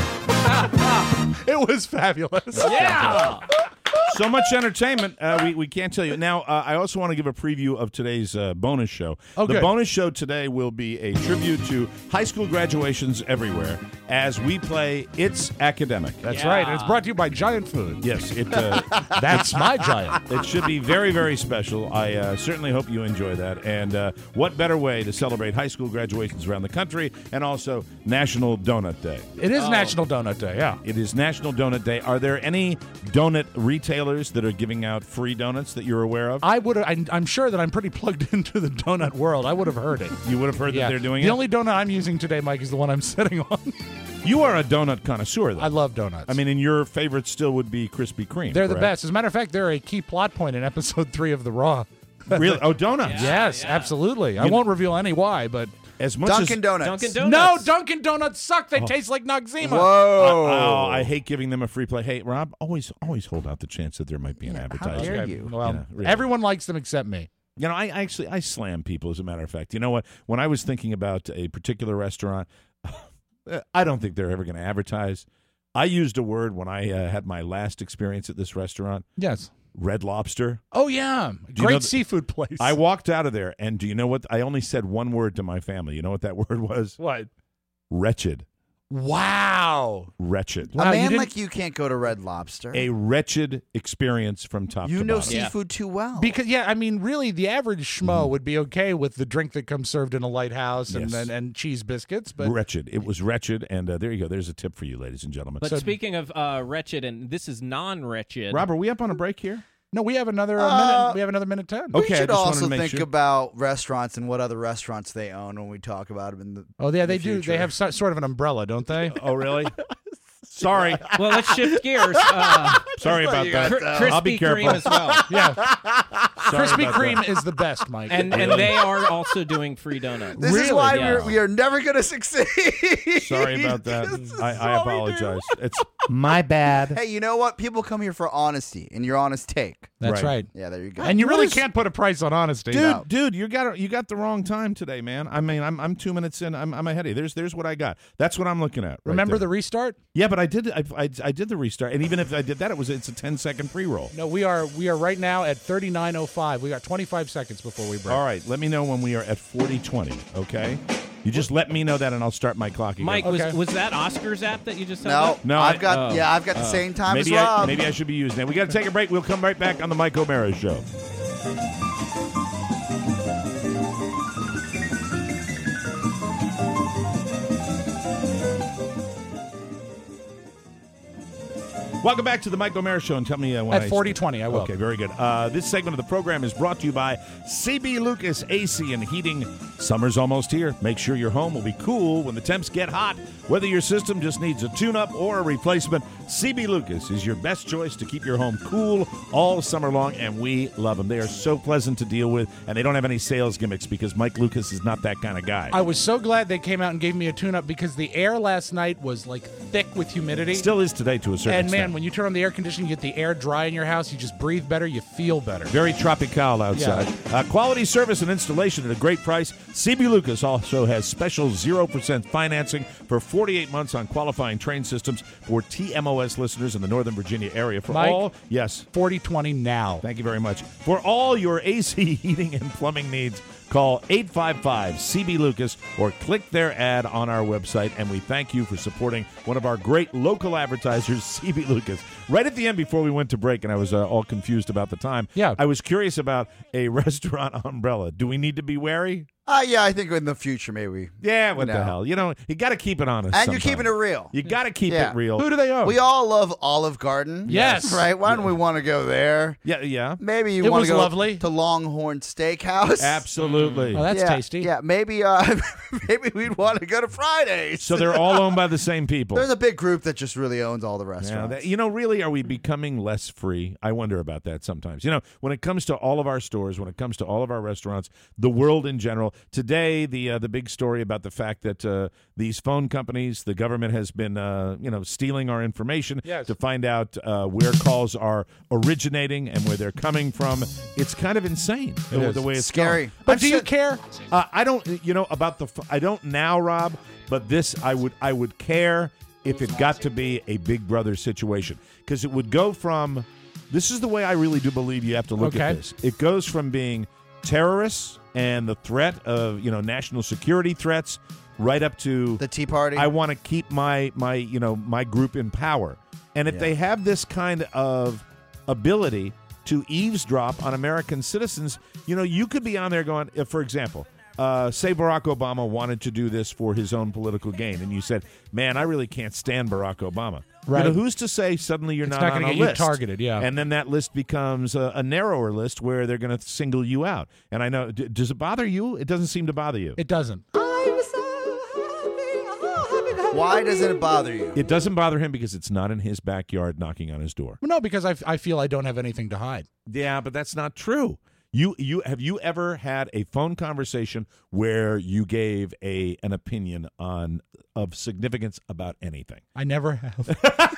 It was fabulous. Yeah. So much entertainment, we can't tell you. Now, I also want to give a preview of today's bonus show. Okay. The bonus show today will be a tribute to high school graduations everywhere as we play It's Academic. That's right. And it's brought to you by Giant Food. Yes, That's my Giant. it should be very, very special. I certainly hope you enjoy that. And what better way to celebrate high school graduations around the country and also National Donut Day? It is National Donut Day, yeah. It is National Donut Day. Are there any donut retailers that are giving out free donuts that you're aware of? I'm sure that I'm pretty plugged into the donut world. I would have heard it. You would have heard that they're doing it? The only donut I'm using today, Mike, is the one I'm sitting on. You are a donut connoisseur, though. I love donuts. I mean, and your favorite still would be Krispy Kreme. They're the correct? best. As a matter of fact, they're a key plot point in episode 3 of The Raw. Really? Oh, donuts. Yes, absolutely. I won't reveal any why, but As much Dunkin' as Donuts. Dunkin' Donuts. no, Dunkin' Donuts suck. They taste like Noxzema. Whoa. I hate giving them a free play. Hey, Rob, always hold out the chance that there might be an advertisement. dare Okay, you? Well, Yeah, really. everyone likes them except me. You know, I slam people, as a matter of fact. You know what? When I was thinking about a particular restaurant, I don't think they're ever going to advertise. I used a word when I had my last experience at this restaurant. Yes. Red Lobster. Oh, yeah. Do you know Great th- seafood place. I walked out of there, and do you know what? I only said one word to my family. You know what that word was? What? Wretched. Wow. Wretched. A Wow, you man didn't- like you can't go to Red Lobster. A wretched experience from top You to know bottom. seafood too well. Because, yeah, I mean, really, the average schmo would be okay with the drink that comes served in a lighthouse and Yes. and cheese biscuits. But Wretched. It was wretched, and there you go. There's a tip for you, ladies and gentlemen. But speaking of wretched, and this is non-wretched. Rob, are we up on a break here? no, we have another minute. We have another minute 10. we Okay, I should just wanted also to make think sure. about restaurants and what other restaurants they own when we talk about them in the Oh, yeah, they the do. future. They have sort of an umbrella, don't they? Oh, really? Sorry. Well, let's shift gears. Sorry about that. Krispy I'll be careful. Kreme as well. Yeah. Krispy about Kreme that. is the best, Mike. And they are also doing free donuts. This is why Yeah. we are never going to succeed. Sorry about that. I apologize. It's My bad. Hey, you know what? People come here for honesty and your honest take. That's right. Yeah, there you go. And you What really is- can't put a price on honesty. Dude, you got the wrong time today, man. I mean, I'm 2 minutes in. I'm ahead of you. There's what I got. That's what I'm looking at. Right Remember there. the restart? Yeah, but I did the restart, and even if I did that, it's a 10-second pre-roll. No, we are right now at 39:05. We got 25 seconds before we break. All right, let me know when we are at 40:20. Okay, you just let me know that, and I'll start my clock again. Mike, was that Oscar's app that you just had? No, up? No, I've got the same time as Rob. Maybe I should be using it. We got to take a break. We'll come right back on the Mike O'Mara Show. Welcome back to the Mike O'Mara Show, and tell me when At 40:20, I will. Okay, very good. This segment of the program is brought to you by CB Lucas AC and Heating. Summer's almost here. Make sure your home will be cool when the temps get hot. Whether your system just needs a tune-up or a replacement, CB Lucas is your best choice to keep your home cool all summer long, and we love them. They are so pleasant to deal with, and they don't have any sales gimmicks because Mike Lucas is not that kind of guy. I was so glad they came out and gave me a tune-up because the air last night was like thick with humidity. Still is today to a certain And extent. man, when you turn on the air conditioning, you get the air dry in your house. You just breathe better. You feel better. Very tropical outside. Quality service and installation at a great price. CB Lucas also has special 0% financing for 48 months on qualifying train systems for TMOS listeners in the Northern Virginia area. For Mike, all, yes, 40/20 now. Thank you very much. For all your AC heating and plumbing needs, call 855-CB-LUCAS or click their ad on our website, and we thank you for supporting one of our great local advertisers, CB Lucas. Right at the end before we went to break, and I was all confused about the time, I was curious about a restaurant umbrella. Do we need to be wary? Yeah, I think in the future maybe. Yeah, what the hell? You know, you got to keep it honest. And sometimes. you're keeping it real. You got to keep Yeah. it real. Who do they own? We all love Olive Garden. Yes. Right? Why don't we want to go there? Yeah. Maybe you It want was to go lovely. to Longhorn Steakhouse. Absolutely. Oh, that's tasty. Yeah, maybe maybe we'd want to go to Fridays. So they're all owned by the same people. There's a big group that just really owns all the Yeah, restaurants. really, are we becoming less free? I wonder about that sometimes. When it comes to all of our stores, when it comes to all of our restaurants, the world in general. Today, the big story about the fact that these phone companies, the government has been, stealing our information to find out where calls are originating and where they're coming from. It's kind of insane the way it's scary. going. But do you care? I don't. About the. I don't now, Rob. But this, I would care if it got to be a Big Brother situation, because it would go from. This is the way I really do believe you have to look at this. It goes from being terrorists and the threat of national security threats, right up to the Tea Party. I want to keep my group in power, and if they have this kind of ability to eavesdrop on American citizens, you could be on there going, for example. Say Barack Obama wanted to do this for his own political gain, and you said, "Man, I really can't stand Barack Obama." Right. Who's to say suddenly you're It's not not on gonna a get you list? targeted, yeah. And then that list becomes a narrower list where they're going to single you out. And I know, does it bother you? It doesn't seem to bother you. It doesn't. Why doesn't it bother you? It doesn't bother him because it's not in his backyard knocking on his door. No, because I feel I don't have anything to hide. Yeah, but that's not true. Have you ever had a phone conversation where you gave an opinion of significance about anything? I never have.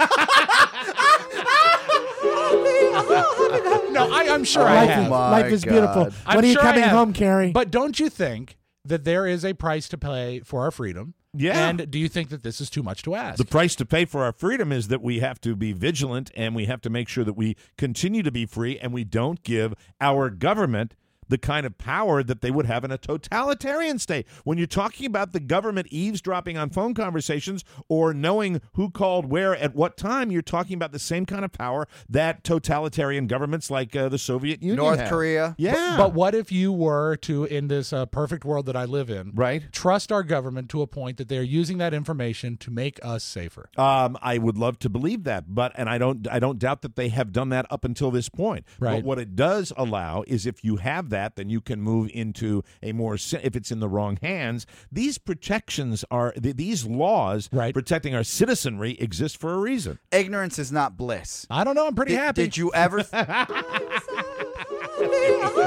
No, I'm sure I have. Life is beautiful. I'm When are you sure I coming have. home, Carrie? But don't you think that there is a price to pay for our freedom? Yeah. And do you think that this is too much to ask? The price to pay for our freedom is that we have to be vigilant, and we have to make sure that we continue to be free, and we don't give our government the kind of power that they would have in a totalitarian state. When you're talking about the government eavesdropping on phone conversations or knowing who called where at what time, you're talking about the same kind of power that totalitarian governments like the Soviet Union North had. Korea. Yeah. But what if you were to, in this perfect world that I live in, right, trust our government to a point that they're using that information to make us safer? I would love to believe that, and I don't doubt that they have done that up until this point. Right. But what it does allow is if you have that, then you can move into a more, if it's in the wrong hands, these protections are, these laws protecting our citizenry exist for a reason. Ignorance is not bliss. I don't know. I'm pretty happy. Did you ever?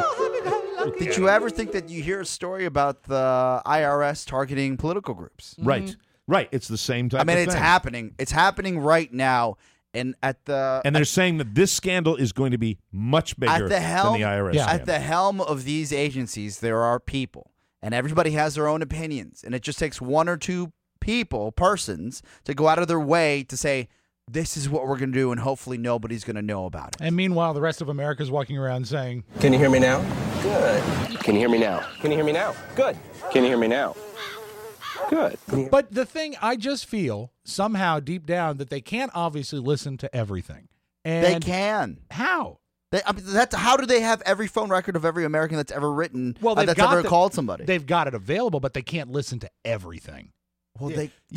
Did you ever think that you hear a story about the IRS targeting political groups? Right. Right. It's the same type I mean, of it's thing. happening. It's happening right now. And they're saying that this scandal is going to be much bigger than the IRS. At the helm of these agencies, there are people, and everybody has their own opinions. And it just takes one or two persons, to go out of their way to say, this is what we're going to do, and hopefully nobody's going to know about it. And meanwhile, the rest of America's walking around saying, Can you hear me now? Good. Can you hear me now? Can you hear me now? Good. Can you hear me now? Good. But the thing, I just feel somehow deep down that they can't obviously listen to everything. And They can. How? How do they have every phone record of every American that's ever written, They've that's got ever called somebody? They've got it available, but they can't listen to everything. Well,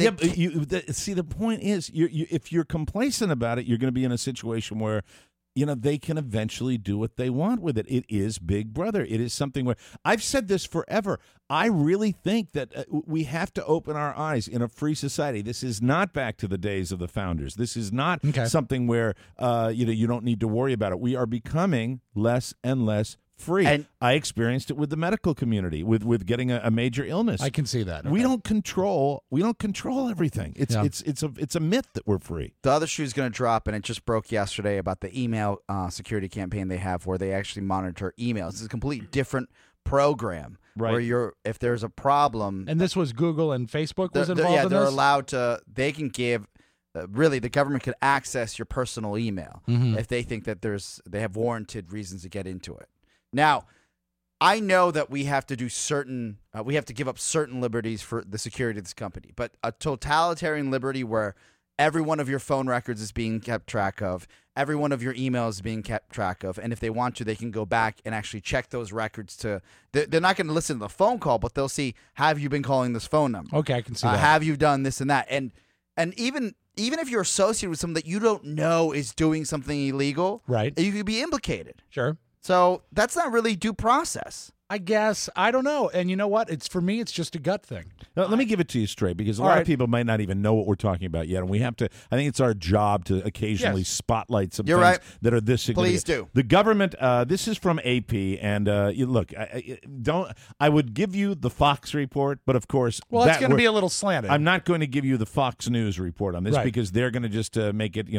see, the point is, if you're complacent about it, you're going to be in a situation where, they can eventually do what they want with it. It is Big Brother. It is something where I've said this forever. I really think that we have to open our eyes in a free society. This is not back to the days of the founders. This is not something where you don't need to worry about it. We are becoming less and less free. And I experienced it with the medical community, with getting a major illness. I can see that. We don't control everything. It's a myth that we're free. The other shoe's going to drop, and it just broke yesterday about the email security campaign they have, where they actually monitor emails. It's a completely different program, where if there's a problem, and this was Google and Facebook was involved in this? They're allowed to. They can give. Really, the government could access your personal email if they think that they have warranted reasons to get into it. Now, I know that we have to do we have to give up certain liberties for the security of this company, but a totalitarian liberty where every one of your phone records is being kept track of, every one of your emails is being kept track of, and if they want to, they can go back and actually check those records they're not going to listen to the phone call, but they'll see, have you been calling this phone number? Okay, I can see that. Have you done this and that? And even if you're associated with someone that you don't know is doing something illegal, right, you could be implicated. Sure. So that's not really due process. I guess. I don't know. And you know what? For me, it's just a gut thing. Now, let me give it to you straight, because a lot of people might not even know what we're talking about yet, and we have to. I think it's our job to occasionally spotlight some things that are this significant. Please do. The government. This is from AP, and look, I would give you the Fox report, but of course, it's going to be a little slanted. I'm not going to give you the Fox News report on this because they're going to just make it, the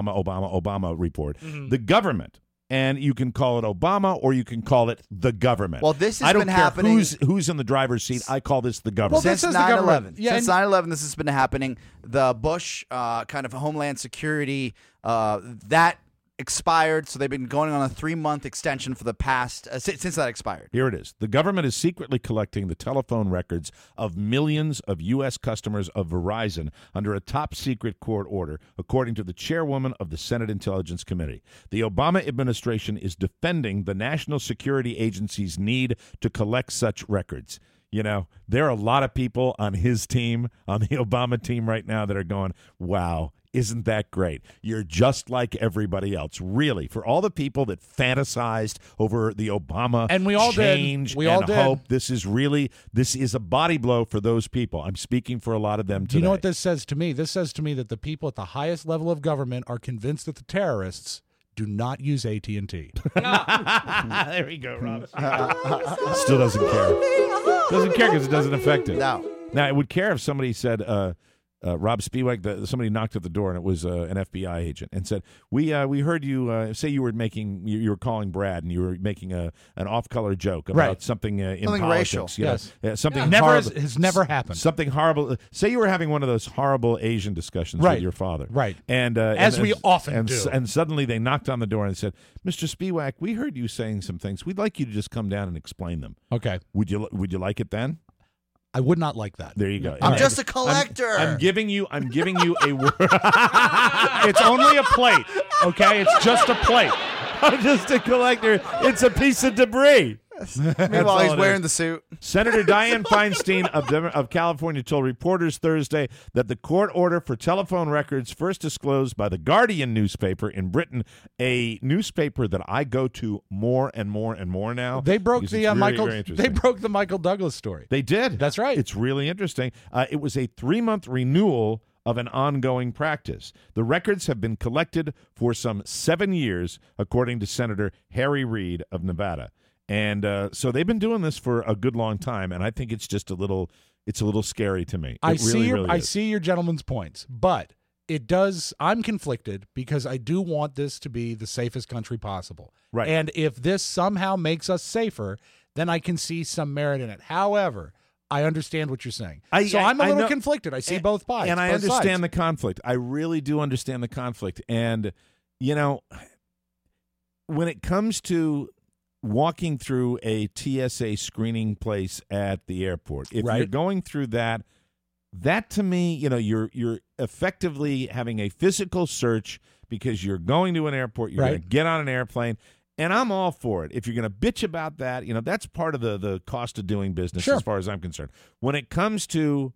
Obama report. Mm-hmm. The government. And you can call it Obama, or you can call it the government. Well, this has I don't been care happening. Who's in the driver's seat. I call this the government. Well, since 9/11. Since 9/11, this has been happening. The Bush kind of Homeland Security that expired, so they've been going on a 3-month extension for the past since that expired. Here it is. The government is secretly collecting the telephone records of millions of U.S. customers of Verizon under a top-secret court order, according to the chairwoman of the Senate Intelligence Committee. The Obama administration is defending the National Security Agency's need to collect such records. There are a lot of people on his team, on the Obama team right now, that are going, wow, isn't that great? You're just like everybody else. Really, for all the people that fantasized over the Obama and we all change did. We all and hope, this is a body blow for those people. I'm speaking for a lot of them today. Do you know what this says to me? This says to me that the people at the highest level of government are convinced that the terrorists do not use AT&T. There we go, Rob. Still doesn't care. Doesn't care because it doesn't affect it. No. Now, it would care if somebody said, Rob Spiewak, somebody knocked at the door, and it was an FBI agent, and said, "We heard you say you were calling Brad, and you were making an off-color joke about something in something politics, racial, something has never happened, something horrible. Say you were having one of those horrible Asian discussions with your father, And as we often do, and suddenly they knocked on the door and said, "Mr. Spiewak, we heard you saying some things. We'd like you to just come down and explain them." Okay, would you like it then? I would not like that. There you go. I'm just a collector. I'm giving you a word. It's only a plate, okay? It's just a plate. I'm just a collector. It's a piece of debris. Meanwhile, he's wearing the suit. Senator Dianne Feinstein of California told reporters Thursday that the court order for telephone records, first disclosed by the Guardian newspaper in Britain, a newspaper that I go to more and more and more now. They broke the Michael Douglas story. They did. That's right. It's really interesting. It was a 3-month renewal of an ongoing practice. The records have been collected for some 7 years, according to Senator Harry Reid of Nevada. And so they've been doing this for a good long time, and I think it's just a little scary to me. I see your gentleman's points, but it does. I'm conflicted because I do want this to be the safest country possible. Right. And if this somehow makes us safer, then I can see some merit in it. However, I understand what you're saying. I'm a little conflicted. I see both sides. And I understand the conflict. I really do understand the conflict. And, when it comes to walking through a TSA screening place at the airport, if you're going through that to me, you're effectively having a physical search because you're going to an airport, you're going to get on an airplane, and I'm all for it. If you're going to bitch about that, that's part of the cost of doing business as far as I'm concerned. When it comes to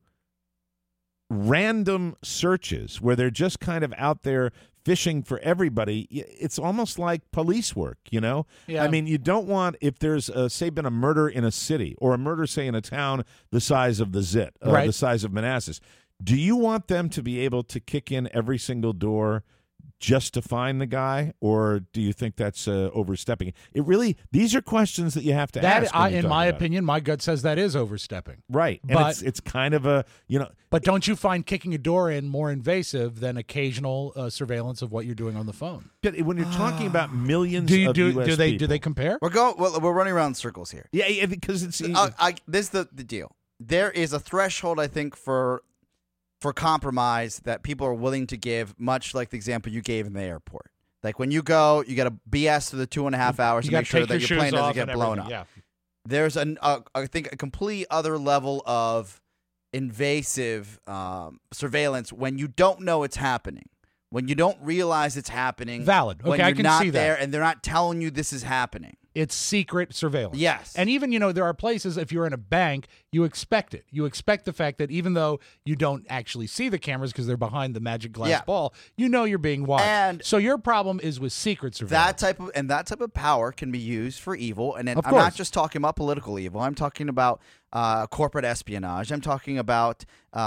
random searches where they're just kind of out there fishing for everybody, it's almost like police work, Yeah. I mean, you don't want, if there's, been a murder in a city or a murder, say, in a town the size of the Zit, the size of Manassas, do you want them to be able to kick in every single door just to find the guy, or do you think that's overstepping? These are questions that you have to ask. In my opinion, my gut says that is overstepping. Right. But and it's kind of a, But don't you find kicking a door in more invasive than occasional surveillance of what you're doing on the phone? But when you're talking about millions of US people. Do they compare? We're running around in circles here. Yeah, because it's this is the deal. There is a threshold, I think, for compromise that people are willing to give, much like the example you gave in the airport. Like when you go, you got to BS for the 2.5 hours to make sure that your plane doesn't get blown up. Yeah. There's I think a complete other level of invasive surveillance when you don't know it's happening, when you don't realize it's happening. Valid. Okay, when you're I can not see there that. and they're not telling you this is happening. It's secret surveillance. Yes. And even, there are places, if you're in a bank, you expect it. You expect the fact that even though you don't actually see the cameras because they're behind the magic glass ball, you're being watched. And so your problem is with secret surveillance. That type of power can be used for evil. And I'm not just talking about political evil. I'm talking about corporate espionage. I'm talking about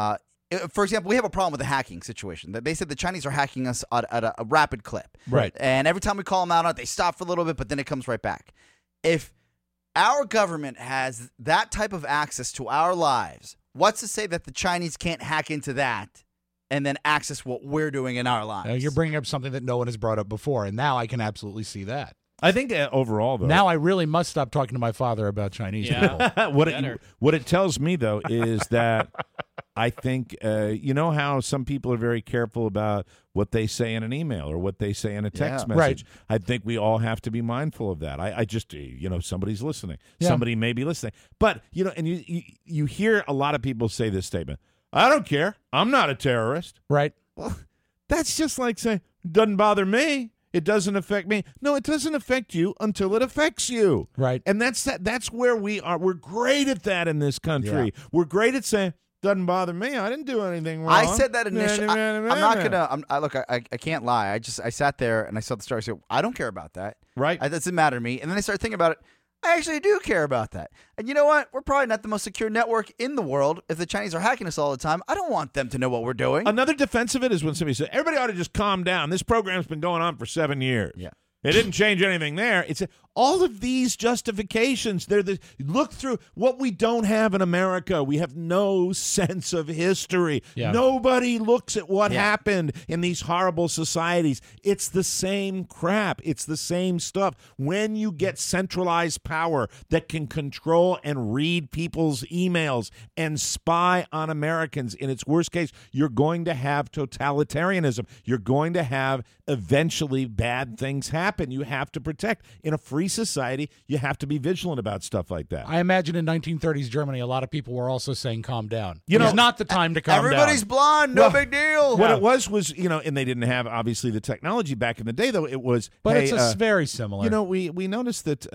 for example, we have a problem with the hacking situation. They said the Chinese are hacking us at a rapid clip. Right. And every time we call them out on it, they stop for a little bit, but then it comes right back. If our government has that type of access to our lives, what's to say that the Chinese can't hack into that and then access what we're doing in our lives? You're bringing up something that no one has brought up before, and now I can absolutely see that. I think overall, though. Now I really must stop talking to my father about Chinese people. What it tells me, though, is that I think, how some people are very careful about what they say in an email or what they say in a text message. Right. I think we all have to be mindful of that. I just, somebody's listening. Yeah. Somebody may be listening. But, and you hear a lot of people say this statement, I don't care. I'm not a terrorist. Right. Well, that's just like saying, doesn't bother me. It doesn't affect me. No, it doesn't affect you until it affects you. Right. And that's where we are. We're great at that in this country. Yeah. We're great at saying, doesn't bother me. I didn't do anything wrong. I said that initially. I'm not gonna. Look, I can't lie. I sat there and I saw the story. I said, I don't care about that. Right. It doesn't matter to me. And then I started thinking about it. I actually do care about that. And you know what? We're probably not the most secure network in the world. If the Chinese are hacking us all the time, I don't want them to know what we're doing. Another defense of it is when somebody says, everybody ought to just calm down. This program's been going on for 7 years. Yeah. It didn't change anything there. It's all of these justifications. Look through what we don't have in America. We have no sense of history. Yeah. Nobody looks at what happened in these horrible societies. It's the same crap. It's the same stuff. When you get centralized power that can control and read people's emails and spy on Americans, in its worst case, you're going to have totalitarianism. You're going to have eventually bad things happen. You have to protect. In a free society, you have to be vigilant about stuff like that. I imagine in 1930s Germany, a lot of people were also saying, calm down. It's not the time to calm down. Everybody's blonde. No big deal. What it was, and they didn't have, obviously, the technology back in the day, though. It was, but it's very similar. We noticed that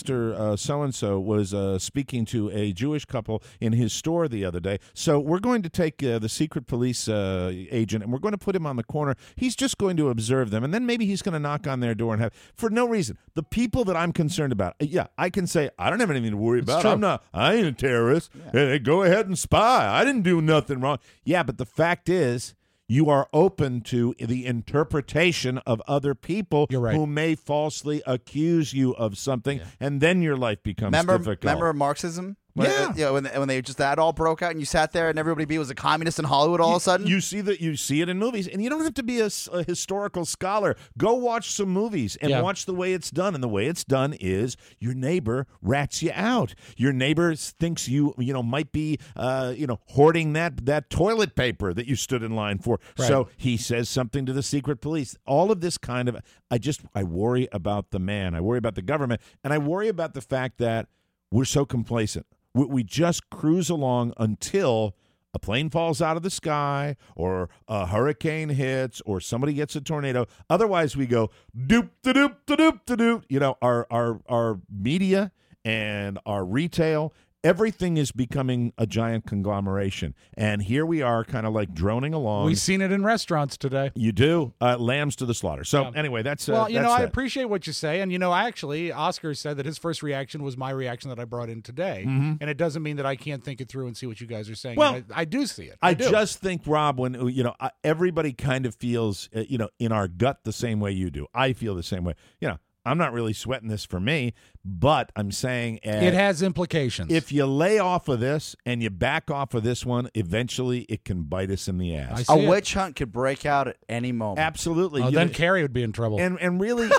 Mr. So-and-so was speaking to a Jewish couple in his store the other day. So we're going to take the secret police agent, and we're going to put him on the corner. He's just going to observe them, and then maybe he's going to knock on their door and have, for no reason, the people that I'm concerned about. I can say, I don't have anything to worry about. True. I ain't a terrorist. Hey, go ahead and spy. I didn't do nothing wrong. Yeah, but the fact is, you are open to the interpretation of other people who may falsely accuse you of something, and then your life becomes difficult. Remember Marxism? Yeah. When they just that all broke out and you sat there and everybody was a communist in Hollywood all of a sudden. You see it in movies, and you don't have to be a historical scholar. Go watch some movies and watch the way it's done. And the way it's done is your neighbor rats you out. Your neighbor thinks you might be hoarding that toilet paper that you stood in line for. Right. So he says something to the secret police. All of this kind of I worry about the man. I worry about the government, and I worry about the fact that we're so complacent. We just cruise along until a plane falls out of the sky or a hurricane hits or somebody gets a tornado. Otherwise, we go doop da doop da doop da doop. Our media and our retail, everything is becoming a giant conglomeration. And here we are kind of like droning along. We've seen it in restaurants today. You do. Lambs to the slaughter. So anyway, that's well, that's I that. appreciate what you say. And, actually, Oscar said that his first reaction was my reaction that I brought in today. Mm-hmm. And it doesn't mean that I can't think it through and see what you guys are saying. Well, I do see it. I do. just think, Rob, when everybody kind of feels in our gut the same way you do. I feel the same way. I'm not really sweating this for me, but I'm saying it has implications. If you lay off of this and you back off of this one, eventually it can bite us in the ass. A witch hunt could break out at any moment. Absolutely. Oh, then Carrie would be in trouble. And really.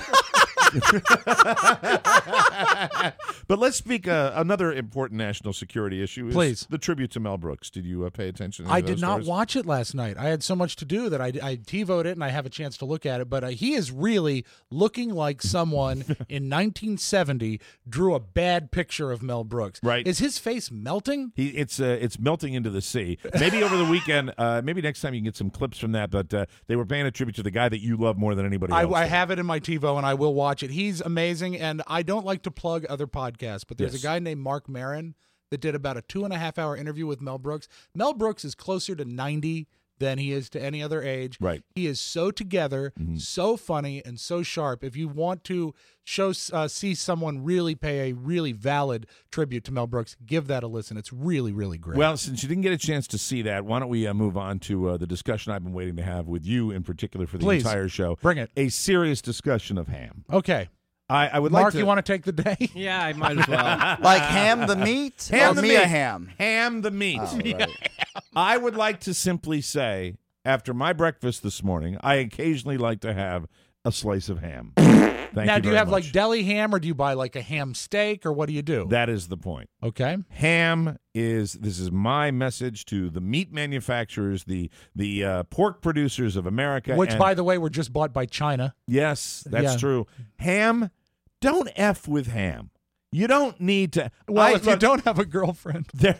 But let's speak another important national security issue is Please. The tribute to Mel Brooks. Did you pay attention to I those did not stories? watch it last night. I had so much to do that I TiVoed it and I have a chance to look at it. But he is really looking like someone in 1970 drew a bad picture of Mel Brooks. Right. Is his face melting? It's melting into the sea. Maybe over the weekend, maybe next time you can get some clips from that. But they were paying a tribute to the guy that you love more than anybody else. I have it in my TiVo and I will watch it. He's amazing, and I don't like to plug other podcasts, but there's a guy named Mark Maron that did about a 2.5-hour interview with Mel Brooks. Mel Brooks is closer to 90 than he is to any other age. Right. He is so together, so funny, and so sharp. If you want to see someone really pay a really valid tribute to Mel Brooks, give that a listen. It's really, really great. Well, since you didn't get a chance to see that, why don't we move on to the discussion I've been waiting to have with you in particular for the Please, entire show. bring it. A serious discussion of ham. Okay. I would Mark, like to. you want to take the day? Yeah, I might as well. Like ham the meat? Ham or the Mia meat. ham? Ham the meat. Oh, right. I would like to simply say, after my breakfast this morning, I occasionally like to have a slice of ham. Thank now, you do you very have much. like deli ham, or do you buy like a ham steak, or what do you do? That is the point. Okay. Ham this is my message to the meat manufacturers, the pork producers of America. Which, and- by the way, were just bought by China. Yes, that's Yeah. true. Ham, don't F with ham. You don't need to. Well, if you don't have a girlfriend. There,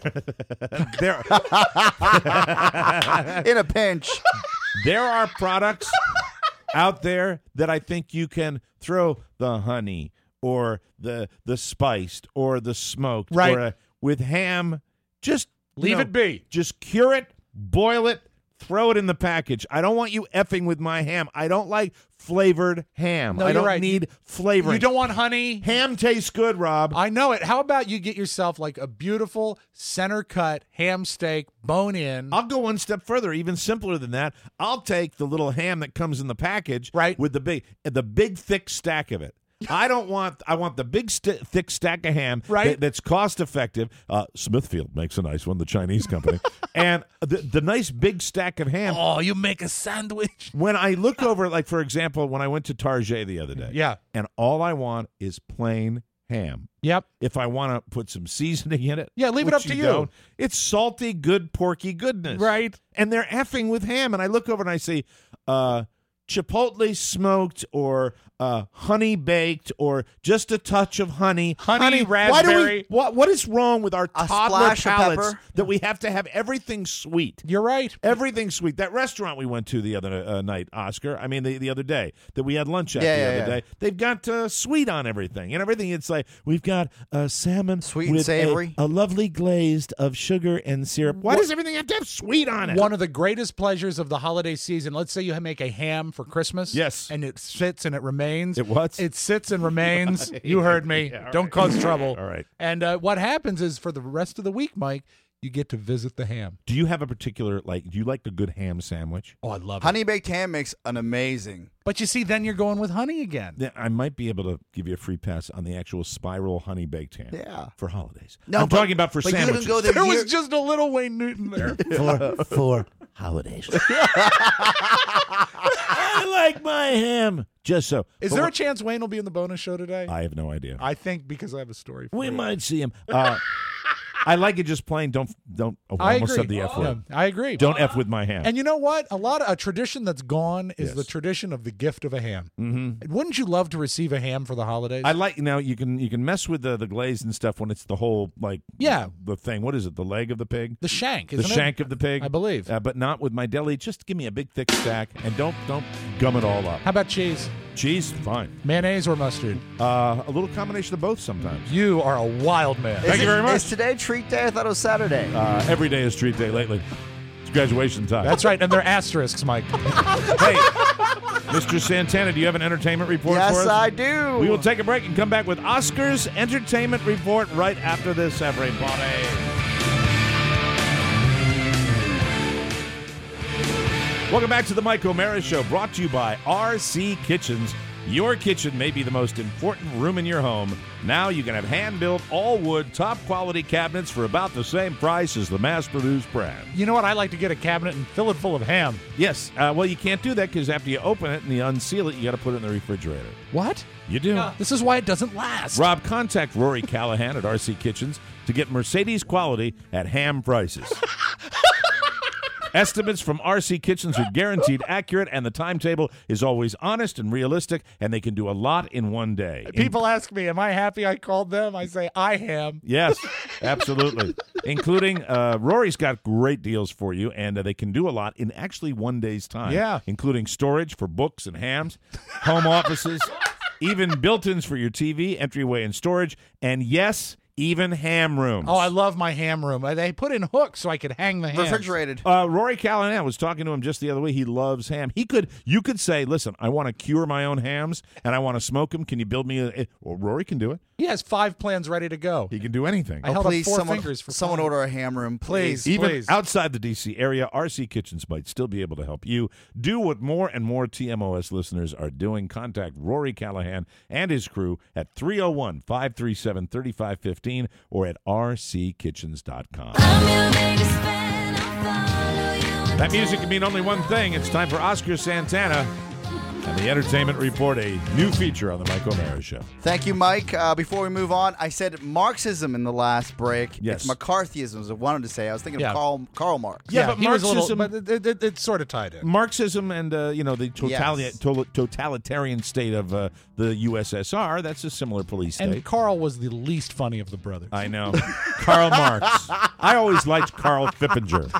In a pinch. there are products out there that I think you can throw the honey or the spiced or the smoked. Right. Or with ham, just Leave it be. Just cure it, boil it, throw it in the package. I don't want you effing with my ham. I don't like flavored ham. No, I you're don't right. need flavoring. You don't want honey. Ham tastes good, Rob. I know it. How about you get yourself like a beautiful center cut ham steak, bone in. I'll go one step further, even simpler than that. I'll take the little ham that comes in the package, right, with the big thick stack of it. I want the big thick stack of ham, right? That's cost effective. Smithfield makes a nice one, the Chinese company, and the nice big stack of ham. Oh, you make a sandwich. When I look over, like for example, when I went to Target the other day, yeah, and all I want is plain ham. Yep. If I want to put some seasoning in it, yeah, leave it up to you. Don't, it's salty, good, porky goodness, right? And they're effing with ham, and I look over and I see chipotle smoked or honey baked or just a touch of honey. Honey raspberry. What is wrong with our toddler splash of palates pepper. that we have to have everything sweet? You're right. Everything sweet. That restaurant we went to the other night, Oscar, I mean the other day, that we had lunch at the other day, they've got sweet on everything. And everything, it's like, we've got salmon sweet with and savory. A lovely glazed of sugar and syrup. Why does everything have to have sweet on it? One of the greatest pleasures of the holiday season, let's say you make a ham for Christmas. Yes. And it sits and it remains. It what? It sits and remains. You heard me. Yeah, Don't cause trouble. All right. And what happens is for the rest of the week, Mike, you get to visit the ham. Do you have a particular, do you like a good ham sandwich? Oh, I love it. Honey baked ham makes an amazing. But you see, then you're going with honey again. Yeah, I might be able to give you a free pass on the actual spiral honey baked ham. Yeah. For holidays. No, I'm talking about for but sandwiches. You can go There was just a little Wayne Newton there. for holidays. I like my ham. Just so. Is there a chance Wayne will be in the bonus show today? I have no idea. I think because I have a story for We you. might see him. I like it just plain. Don't. Oh, I almost agree. said the F word. Yeah, I agree. Don't F with my ham. And you know what? A tradition that's gone is Yes. the tradition of the gift of a ham. Mm-hmm. Wouldn't you love to receive a ham for the holidays? I like you can mess with the glaze and stuff when it's the whole the thing. What is it? The leg of the pig? The shank, The isn't it? shank of the pig, I believe. but not with my deli. Just give me a big thick stack and don't gum it all up. How about cheese? Cheese, fine. Mayonnaise or mustard? A little combination of both sometimes. You are a wild man. Thank you very much. Is today treat day? I thought it was Saturday. Every day is treat day lately. It's graduation time. That's right, and they're asterisks, Mike. Hey, Mr. Santana, do you have an entertainment report for us? Yes, I do. We will take a break and come back with Oscar's entertainment report right after this, everybody. Welcome back to the Mike O'Mara Show, brought to you by RC Kitchens. Your kitchen may be the most important room in your home. Now you can have hand-built, all-wood, top-quality cabinets for about the same price as the mass-produced brand. You know what? I like to get a cabinet and fill it full of ham. Yes. Well, you can't do that because after you open it and you unseal it, you got to put it in the refrigerator. What? You do. This is why it doesn't last. Rob, contact Rory Callahan at RC Kitchens to get Mercedes quality at ham prices. Estimates from RC Kitchens are guaranteed accurate, and the timetable is always honest and realistic, and they can do a lot in one day. People ask me, am I happy I called them? I say, I am. Yes, absolutely. Including, Rory's got great deals for you, and they can do a lot in actually one day's time. Yeah. Including storage for books and hams, home offices, even built-ins for your TV, entryway and storage, and yes, even ham rooms. Oh, I love my ham room. They put in hooks so I could hang the ham. Refrigerated. Rory Callahan, I was talking to him just the other way. He loves ham. You could say, listen, I want to cure my own hams and I want to smoke them. Can you build me well, Rory can do it. He has 5 plans ready to go. He can do anything. I held please, up 4 someone, fingers for someone 5. order a ham room, please. Even outside the D.C. area, RC Kitchens might still be able to help you do what more and more TMOS listeners are doing. Contact Rory Callahan and his crew at 301-537-3515 or at rckitchens.com. That music can mean only one thing. It's time for Oscar Santana and the Entertainment Report, a new feature on the Mike O'Mara Show. Thank you, Mike. Before we move on, I said Marxism in the last break. Yes. It's McCarthyism, as I wanted to say. I was thinking Yeah. of Karl Marx. Yeah, but he was a Marxism, little, but it's sort of tied in. Marxism and the Yes. totalitarian state of the USSR, that's a similar police state. And Carl was the least funny of the brothers. I know. Karl Marx. I always liked Carl Fippinger.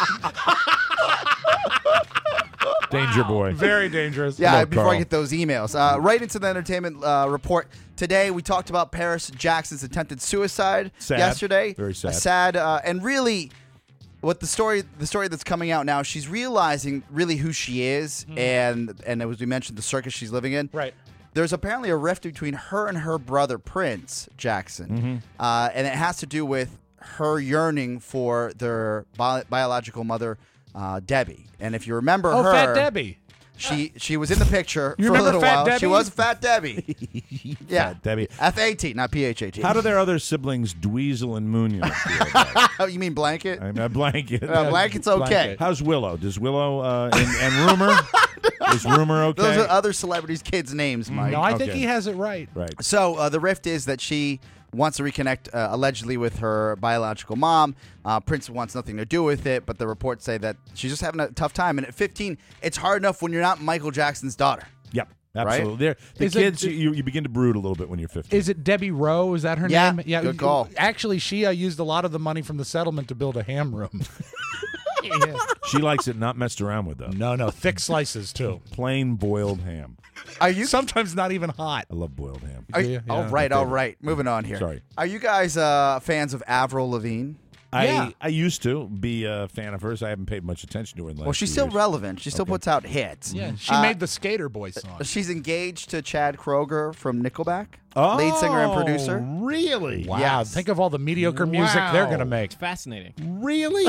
Danger boy. Very dangerous. Yeah, Love before Carl. I get those emails. Right into the entertainment report. Today, we talked about Paris Jackson's attempted suicide Sad. yesterday. Very sad. Sad. And really, what the story that's coming out now, she's realizing really who she is, and as we mentioned, the circus she's living in. Right. There's apparently a rift between her and her brother, Prince Jackson. And it has to do with her yearning for their biological mother, Debbie. And if you remember her... Fat Debbie. She was in the picture You for a remember little Fat while. Debbie? She was Fat Debbie. Yeah. Fat Debbie. F-A-T, not P-H-A-T. How do their other siblings, Dweezil and Munoz, feel about it? Oh, you mean Blanket? I'm a blanket. Blanket's okay. Blanket. How's Willow? Does Willow and Rumor? Is Rumor okay? Those are other celebrities' kids' names, Mike. No, I think Okay. he has it right. Right. So the rift is that she wants to reconnect allegedly with her biological mom. Prince wants nothing to do with it, but the reports say that she's just having a tough time. And at 15, it's hard enough when you're not Michael Jackson's daughter. Yep. Absolutely. The Is it- kids, you begin to brood a little bit when you're 15. Is it Debbie Rowe? Is that her Yeah, name? good call. Actually, she used a lot of the money from the settlement to build a ham room. She likes it not messed around with, though. No, thick slices too. Plain boiled ham. Are you? Sometimes not even hot. I love boiled ham. All right. Moving on here. Sorry. Are you guys fans of Avril Lavigne? Yeah. I used to be a fan of hers. I haven't paid much attention to her in the last Well, she's few still years. relevant. She still puts out hits. Yeah, she made the Skater Boy song. She's engaged to Chad Kroeger from Nickelback, lead singer and producer. Really? Wow, Yes. think of all the mediocre music they're going to make. Fascinating. Really?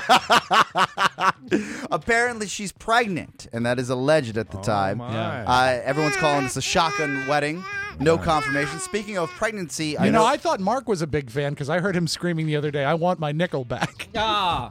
Apparently, she's pregnant, and that is alleged at the time. my. Everyone's calling this a shotgun wedding. No confirmation. Speaking of pregnancy, You know, I thought Mark was a big fan because I heard him screaming the other day, I want my nickel back. Ah,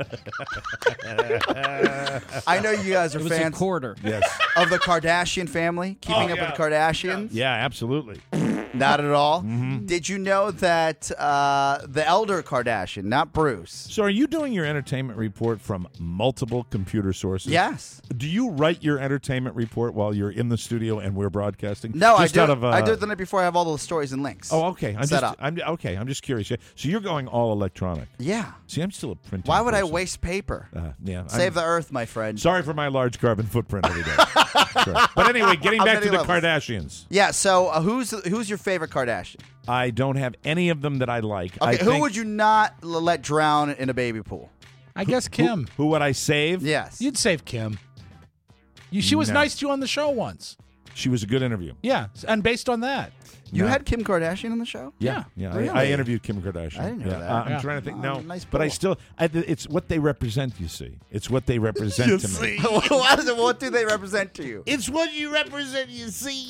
I know you guys are it was a fans quarter. Yes. of the Kardashian family, keeping up yeah. with the Kardashians. Yeah, absolutely. Not at all. Did you know that the elder Kardashian, not Bruce? So are you doing your entertainment report from multiple computer sources? Yes. Do you write your entertainment report while you're in the studio and we're broadcasting? No, Just I out do. of, I do it the night before I have all the stories and links. Oh, okay. set up. I'm just curious. Yeah. So you're going all electronic. Yeah. See, I'm still a printing Why would I person. waste paper? Yeah. Save the earth, my friend. Sorry for my large carbon footprint every day. Sure. But anyway, getting On back to many the levels. Kardashians. Yeah. So who's your favorite Kardashian? I don't have any of them that I like. Okay. Who would you not let drown in a baby pool? I guess Kim. Who would I save? Yes. You'd save Kim. She was No. nice to you on the show once. She was a good interview. Yeah, and based on that. You No. had Kim Kardashian on the show? Yeah. Really? I interviewed Kim Kardashian. I didn't know Yeah. that. I'm Yeah. trying to think. Oh, No, nice but I pool. still. it's what they represent. You see, it's what they represent to me. What do they represent to you? It's what you represent, you see.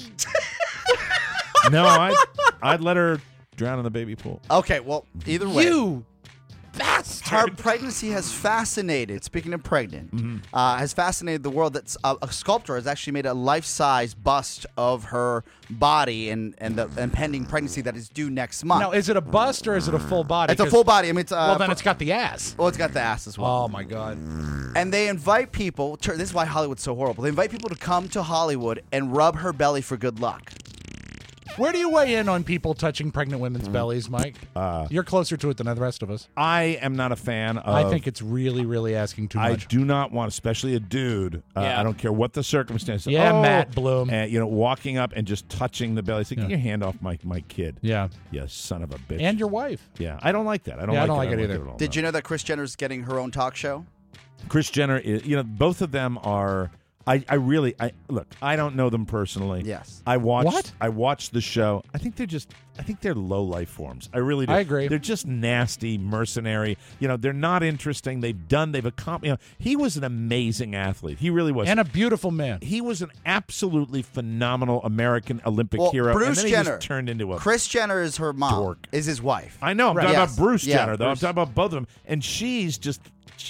No, I'd let her drown in the baby pool. Okay, well, either way. You bastard. Her pregnancy has fascinated, speaking of pregnant, Mm-hmm. has fascinated the world. That's a sculptor has actually made a life-size bust of her body and pending pregnancy that is due next month. Now, is it a bust or is it a full body? It's a 'Cause- full body. I mean, it's well, then it's got the ass. well, it's got the ass as well. Oh, my God. And they invite people. This is why Hollywood's so horrible. They invite people to come to Hollywood and rub her belly for good luck. Where do you weigh in on people touching pregnant women's bellies, Mike? You're closer to it than the rest of us. I am not a fan of. I think it's really, really asking too I much. do not want, especially a dude. Yeah. I don't care what the circumstances. Yeah, Matt Bloom. Walking up and just touching the belly. Say, get your hand off my kid. Yeah. You son of a bitch. And your wife. Yeah, I don't like that. I don't like it either. at all, Did no. you know that Kris Jenner's getting her own talk show? Kris Jenner is, both of them are. I look. I don't know them personally. Yes. I watched. What? I watched the show. I think they're low life forms. I really do. I agree. They're just nasty, mercenary. They're not interesting. They've accomplished. He was an amazing athlete. He really was. And a beautiful man. He was an absolutely phenomenal American Olympic hero. Bruce and then he Jenner just turned into a. Kris Jenner is her mom. dork. Is his wife. I know. I'm talking Yes. about Bruce Yeah, Jenner, though. Bruce. I'm talking about both of them, and she's just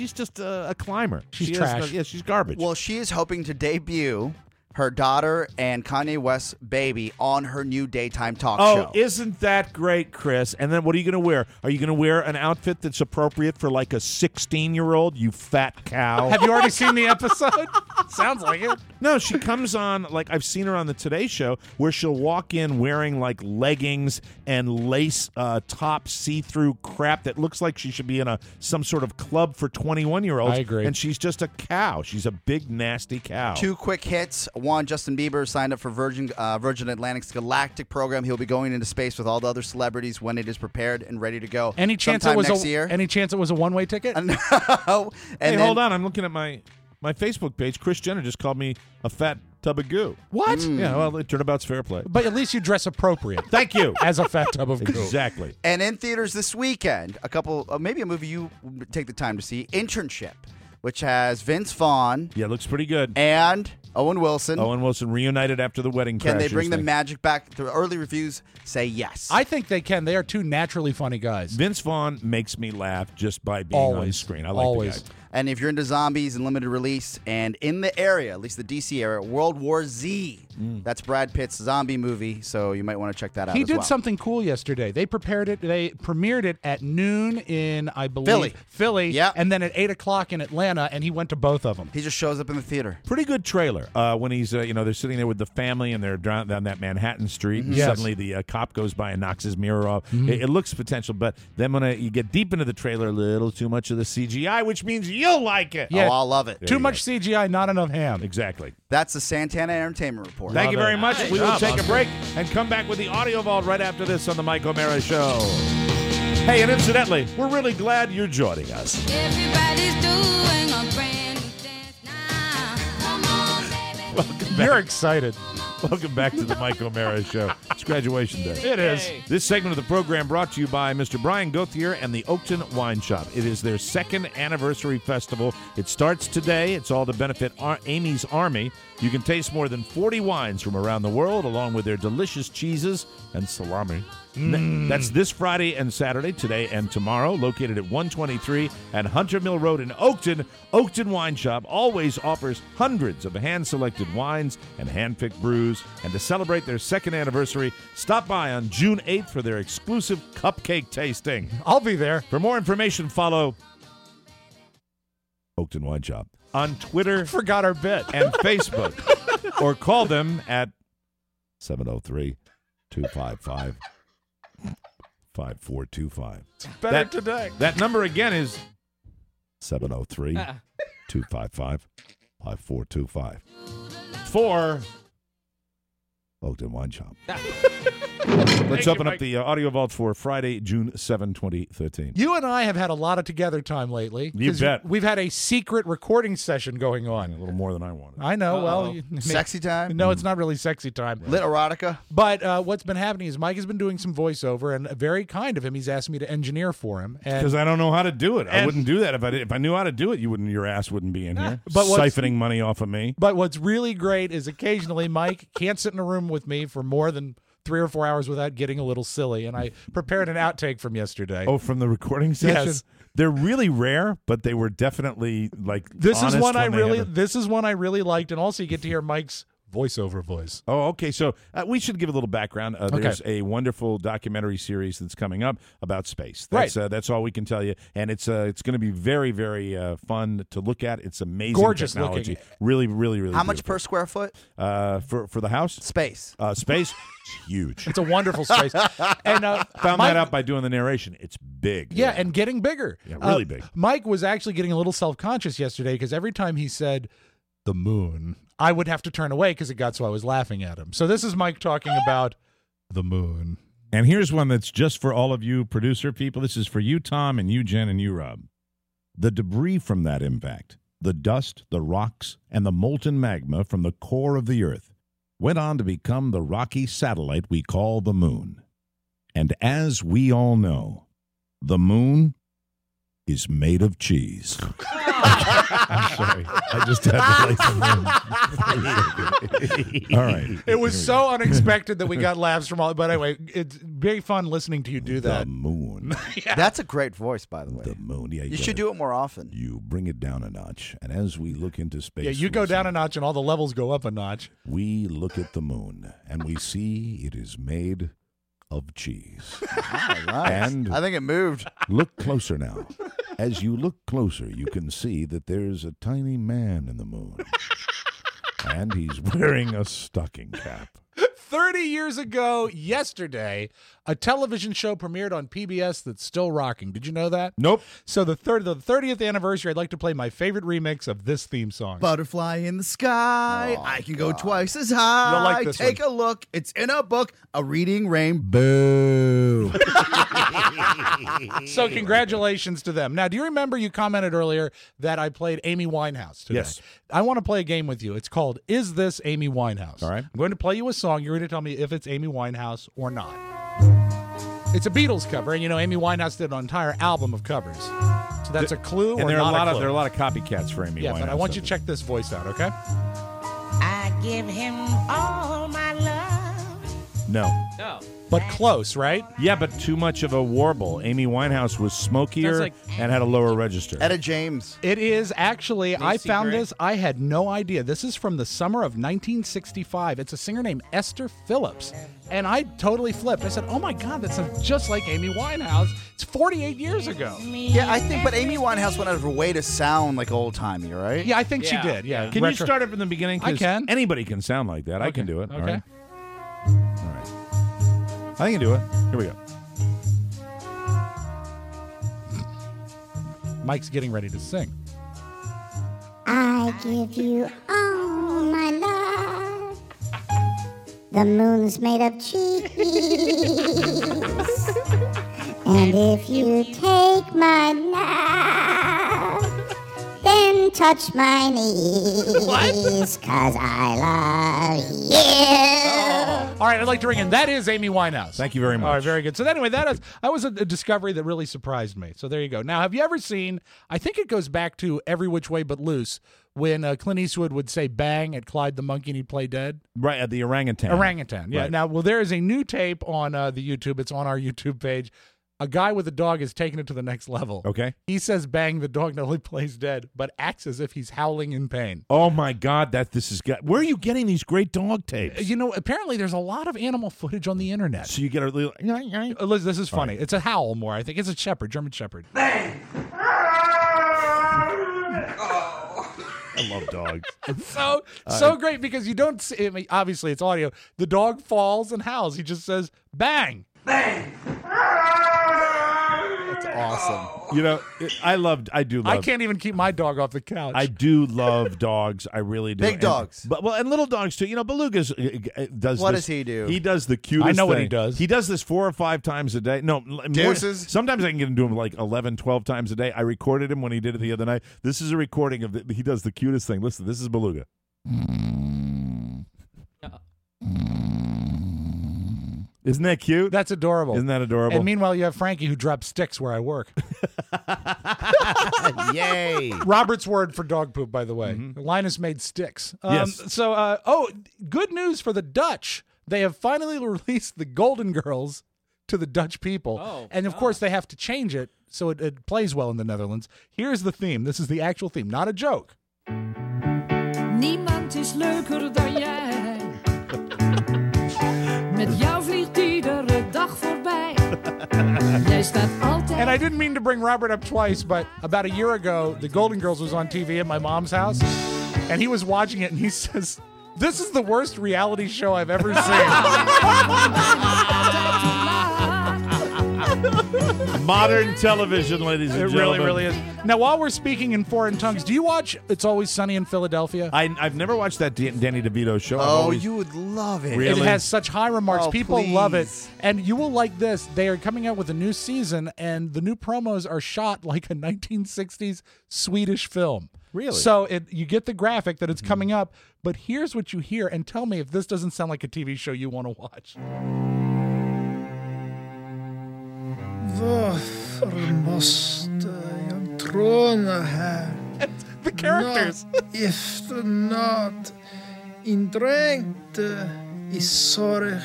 a climber. She's She is trash. yeah, she's garbage. Well, she is hoping to debut her daughter and Kanye West's baby on her new daytime talk show. Isn't that great, Chris? And then what are you going to wear? Are you going to wear an outfit that's appropriate for like a 16-year-old, you fat cow? Have you already seen the episode? Sounds like it. No, she comes on, like I've seen her on the Today Show, where she'll walk in wearing like leggings and lace top see-through crap that looks like she should be in some sort of club for 21-year-olds. I agree. And she's just a cow. She's a big, nasty cow. Two quick hits. One, Justin Bieber signed up for Virgin Atlantic's Galactic program. He'll be going into space with all the other celebrities when it is prepared and ready to go. Any chance sometime it was next a year. Any chance it was a one-way ticket? No. Hey, And hold on. I'm looking at my Facebook page. Kris Jenner just called me a fat tub of goo. What? Yeah, well, turnabout's fair play. But at least you dress appropriate. Thank you. As a fat tub of goo. Exactly. And in theaters this weekend, maybe a movie you take the time to see, Internship, which has Vince Vaughn. Yeah, looks pretty good. And Owen Wilson. Owen Wilson reunited after the wedding Can they Crashers bring the thing. magic back? The early reviews say yes. I think they can. They are two naturally funny guys. Vince Vaughn makes me laugh just by being on Always. screen. I like Always. the guy. And if you're into zombies and limited release, and in the area, at least the DC area, World War Z. That's Brad Pitt's zombie movie, so you might want to check that out. He as did well. something cool yesterday. They premiered it at noon in, I believe, Philly. Yeah. And then at 8 o'clock in Atlanta, and he went to both of them. He just shows up in the theater. Pretty good trailer. When he's, they're sitting there with the family and they're down that Manhattan Street, and Yes. suddenly the cop goes by and knocks his mirror off. It looks potential, but then when you get deep into the trailer, a little too much of the CGI, which means you'll like it. Yeah. Oh, I'll love it. Too much CGI, not enough ham. Exactly. That's the Santana Entertainment Report. Thank you Love very it. much. Good We will job, take a Oscar. break and come back with the Audio Vault right after this on the Mike O'Mara Show. Hey, and incidentally, we're really glad you're joining us. Everybody's doing a brand new dance now. Come on, baby. Welcome back. You're excited. Welcome back to the Mike O'Mara Show. It's graduation day. It is. This segment of the program brought to you by Mr. Brian Gauthier and the Oakton Wine Shop. It is their second anniversary festival. It starts today. It's all to benefit Amy's Army. You can taste more than 40 wines from around the world, along with their delicious cheeses and salami. That's this Friday and Saturday, today and tomorrow, located at 123 and Hunter Mill Road in Oakton. Oakton Wine Shop always offers hundreds of hand-selected wines and hand-picked brews. And to celebrate their second anniversary, stop by on June 8th for their exclusive cupcake tasting. I'll be there. For more information, follow Oakton Wine Shop on Twitter. Forgot our bit. And Facebook. Or call them at 703-255-5425. It's better today. That number again is 703-255-5425. For Oakton Wine Shop. Let's open up the audio vault for Friday, June 7, 2013. You and I have had a lot of together time lately. You bet. We've had a secret recording session going on. A little more than I wanted. I know. Uh-oh. Well, Sexy time? No, it's not really sexy time. Lit erotica? But what's been happening is Mike has been doing some voiceover, and very kind of him. He's asked me to engineer for him. Because I don't know how to do it. I wouldn't do that. If I knew how to do it, your ass wouldn't be in here. But siphoning money off of me. But what's really great is occasionally Mike can't sit in a room with me for more than 3 or 4 hours without getting a little silly, and I prepared an outtake from yesterday. Oh, from the recording session? Yes. They're really rare, but they were definitely This is one I really honest. this is one I really liked, and also you get to hear Mike's voiceover voice. Oh, okay. So we should give a little background. There's a wonderful documentary series that's coming up about space. That's all we can tell you, and it's going to be very, very fun to look at. It's amazing, gorgeous technology. looking. Really, really, really. How much beautiful. per square foot? For the house? Space. Space. It's huge. It's a wonderful space. And found that out by doing the narration. It's big. Yeah, and getting bigger. Yeah, really big. Mike was actually getting a little self-conscious yesterday because every time he said the moon, I would have to turn away because it got so I was laughing at him. So this is Mike talking about the moon. And here's one that's just for all of you producer people. This is for you, Tom, and you, Jen, and you, Rob. The debris from that impact, the dust, the rocks, and the molten magma from the core of the Earth went on to become the rocky satellite we call the moon. And as we all know, the moon is made of cheese. I'm sorry. I just had to like the moon. All right. It was so unexpected that we got laughs from all. But anyway, it's very fun listening to you do that. The moon. Yeah. That's a great voice, by the way. The moon. Yeah, you should do it more often. You bring it down a notch. And as we look into space. Yeah, you go down a notch and all the levels go up a notch. We look at the moon and we see it is made of cheese. Oh, nice. And I think it moved. Look closer now. As you look closer, you can see that there's a tiny man in the moon. And he's wearing a stocking cap. 30 years ago, yesterday, a television show premiered on PBS that's still rocking. Did you know that? Nope. So the 30th anniversary, I'd like to play my favorite remix of this theme song. Butterfly in the sky. I can go twice as high. You'll like this Take one. a look. It's in a book. A reading rainbow. So congratulations to them. Now, do you remember you commented earlier that I played Amy Winehouse today? Yes. I want to play a game with you. It's called Is This Amy Winehouse? All right. I'm going to play you a song. You're going to tell me if it's Amy Winehouse or not. It's a Beatles cover, and you know Amy Winehouse did an entire album of covers. So that's a clue or And there are not a lot a of clue. there are a lot of copycats for Amy Winehouse. Yeah, but I want you to check this voice out, okay? I give him all my love. No. No. But close, right? Yeah, but too much of a warble. Amy Winehouse was smokier Sounds and had a lower register. Etta James. It is actually, I found secret. this, I had no idea. This is from the summer of 1965. It's a singer named Esther Phillips. And I totally flipped. I said, oh my God, that sounds just like Amy Winehouse. It's 48 years ago. Yeah, I think, but Amy Winehouse went out of her way to sound like old-timey, right? Yeah, I think she Yeah. did. Yeah. Can you start it from the beginning? 'Cause I can. Anybody can sound like that. I can do it. All Okay. right. All right. I can do it. Here we go. Mike's getting ready to sing. I give you all my love. The moon's made of cheese. And if you take my knife, then touch my knees, 'cause I love you. All right, I'd like to ring in. That is Amy Winehouse. Thank you very much. All right, very good. So anyway, that was a discovery that really surprised me. So there you go. Now, have you ever seen, I think it goes back to Every Which Way But Loose, when Clint Eastwood would say bang at Clyde the monkey and he'd play dead? Right, at the orangutan. Orangutan, yeah. Right. Now, well, there is a new tape on the YouTube. It's on our YouTube page. A guy with a dog is taking it to the next level. Okay. He says bang, the dog not only plays dead, but acts as if he's howling in pain. Oh, my God. Where are you getting these great dog tapes? You know, apparently there's a lot of animal footage on the internet. So you get a little... Liz, this is funny. It's a howl more, I think. It's a shepherd, German shepherd. I love dogs. So great because you don't see, I mean, obviously it's audio. The dog falls and howls. He just says bang. Bang. That's awesome. You know, I do love... I can't even keep my dog off the couch. I do love dogs. I really do. Big dogs. But and little dogs too. You know, Beluga's does What this. does he do? He does the cutest I know thing. what he does. He does this 4 or 5 times a day. No, more. Deuces? Sometimes I can get him to him like 11, 12 times a day. I recorded him when he did it the other night. This is a recording of he does the cutest thing. Listen, this is Beluga. Isn't that cute? That's adorable. Isn't that adorable? And meanwhile, you have Frankie who drops sticks where I work. Yay. Robert's word for dog poop, by the way. Mm-hmm. Linus made sticks. Yes. So, good news for the Dutch. They have finally released the Golden Girls to the Dutch people. Oh, and, of course, they have to change it so it plays well in the Netherlands. Here's the theme. This is the actual theme, not a joke. Niemand is leuker dan jij. Met jou vliegt iedere dag voorbij. Jij staat altijd. And I didn't mean to bring Robert up twice, but about a year ago, the Golden Girls was on TV at my mom's house, and he was watching it, and he says, "This is the worst reality show I've ever seen." Modern television, ladies and It gentlemen. really is. Now, while we're speaking in foreign tongues, do you watch It's Always Sunny in Philadelphia? I've never watched that Danny DeVito show. Oh, you would love it. Really? It has such high remarks. Oh, People love it. please. And you will like this. They are coming out with a new season, and the new promos are shot like a 1960s Swedish film. Really? So you get the graphic that it's coming up, but here's what you hear, and tell me if this doesn't sound like a TV show you want to watch. Varför måste jag tråna här? The characters. Efter natt indränkt i sorg.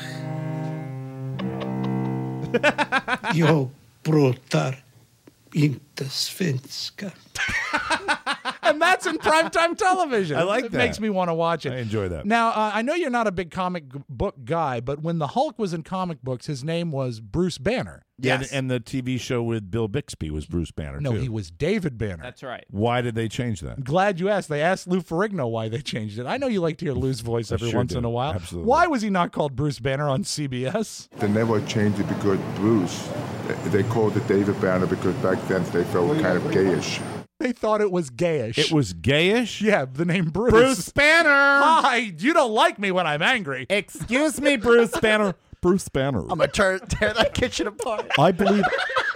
Jag pratar inte svenska. And that's in primetime television. I like it that. Makes me want to watch it. I enjoy that. Now, I know you're not a big comic book guy, but when the Hulk was in comic books, his name was Bruce Banner. Yes. And the TV show with Bill Bixby was Bruce Banner, No, too. he was David Banner. That's right. Why did they change that? Glad you asked. They asked Lou Ferrigno why they changed it. I know you like to hear Lou's voice every sure once do. in a while. Absolutely. Why was he not called Bruce Banner on CBS? They never changed it because Bruce. They called it David Banner because back then they felt kind of gayish. They thought it was gayish. It was gayish? Yeah, the name Bruce. Bruce Banner! Hi, you don't like me when I'm angry. Excuse me, Bruce Banner. Bruce Banner. I'm going to tear that kitchen apart. I believe...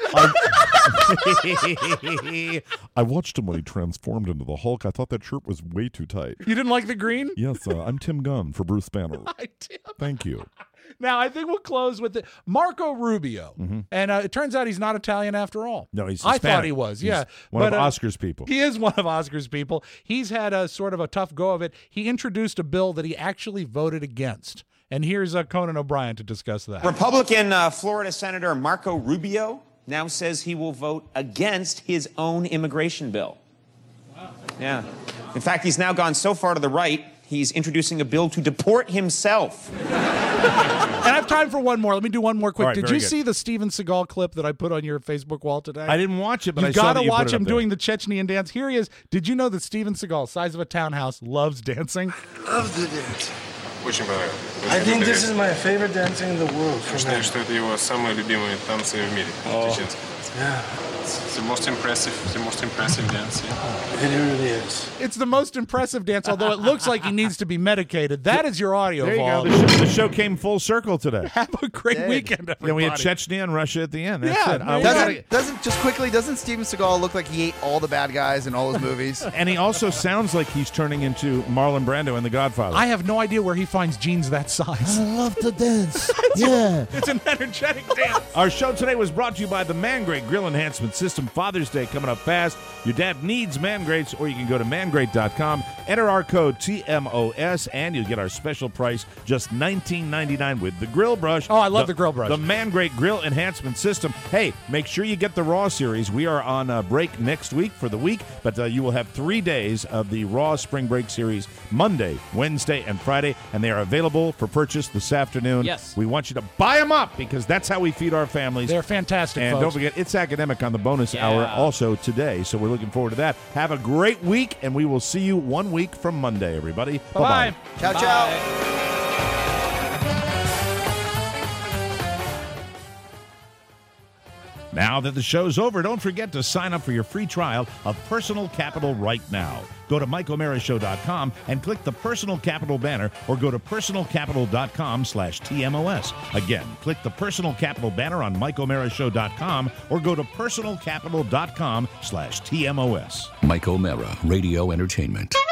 I watched him when he transformed into the Hulk. I thought that shirt was way too tight. You didn't like the green? Yes, I'm Tim Gunn for Bruce Banner. Hi, Tim. Thank you. Now, I think we'll close with Marco Rubio. Mm-hmm. And it turns out he's not Italian after all. No, he's I Hispanic. thought he was, He's yeah. one of Oscar's people. He is one of Oscar's people. He's had a sort of a tough go of it. He introduced a bill that he actually voted against. And here's Conan O'Brien to discuss that. Republican Florida Senator Marco Rubio now says he will vote against his own immigration bill. Wow. Yeah. In fact, he's now gone so far to the right, he's introducing a bill to deport himself. And I have time for one more. Let me do one more quick. All right, Did very you good. see the Steven Seagal clip that I put on your Facebook wall today? I didn't watch it, but you I saw gotta that you put watch it up him there. doing the Chechenian dance. Here he is. Did you know that Steven Seagal, size of a townhouse, loves dancing? Love to dance. Очень понравилось. I think this is my favorite dancing in the world. Считаю, что это его самые любимые танцы в мире. Yeah, the most impressive dance. Yeah. It really is. It's the most impressive dance, although it looks like he needs to be medicated. That is your audio, There you Vol. go. The show came full circle today. Have a great weekend, everybody. Then we had Chechnya and Russia at the end. That's Yeah, it. there you go. Doesn't Steven Seagal look like he ate all the bad guys in all his movies? And he also sounds like he's turning into Marlon Brando in The Godfather. I have no idea where he finds jeans that size. I love to dance. Yeah. It's an energetic dance. Our show today was brought to you by the Mangrate Grill Enhancement System. Father's Day coming up fast. Your dad needs Mangrates, or you can go to mangrate.com, enter our code TMOS, and you'll get our special price, just $19.99 with the grill brush. Oh, I love the grill brush. The Mangrate Grill Enhancement System. Hey, make sure you get the Raw series. We are on break next week for the week, but you will have 3 days of the Raw Spring Break series, Monday, Wednesday, and Friday, and they are available for purchase this afternoon. Yes. We want you to buy them up because that's how we feed our families. They're fantastic, And folks. don't forget, It's Academic on the bonus hour also today, so we're looking forward to that. Have a great week, and we will see you 1 week from Monday, everybody. Bye-bye. Ciao, Bye. ciao. Now that the show's over, don't forget to sign up for your free trial of Personal Capital right now. Go to MikeO'MaraShow.com and click the Personal Capital banner, or go to personalcapital.com/TMOS. Again, click the Personal Capital banner on MikeO'MaraShow.com, or go to personalcapital.com/TMOS. Mike O'Mara, Radio Entertainment.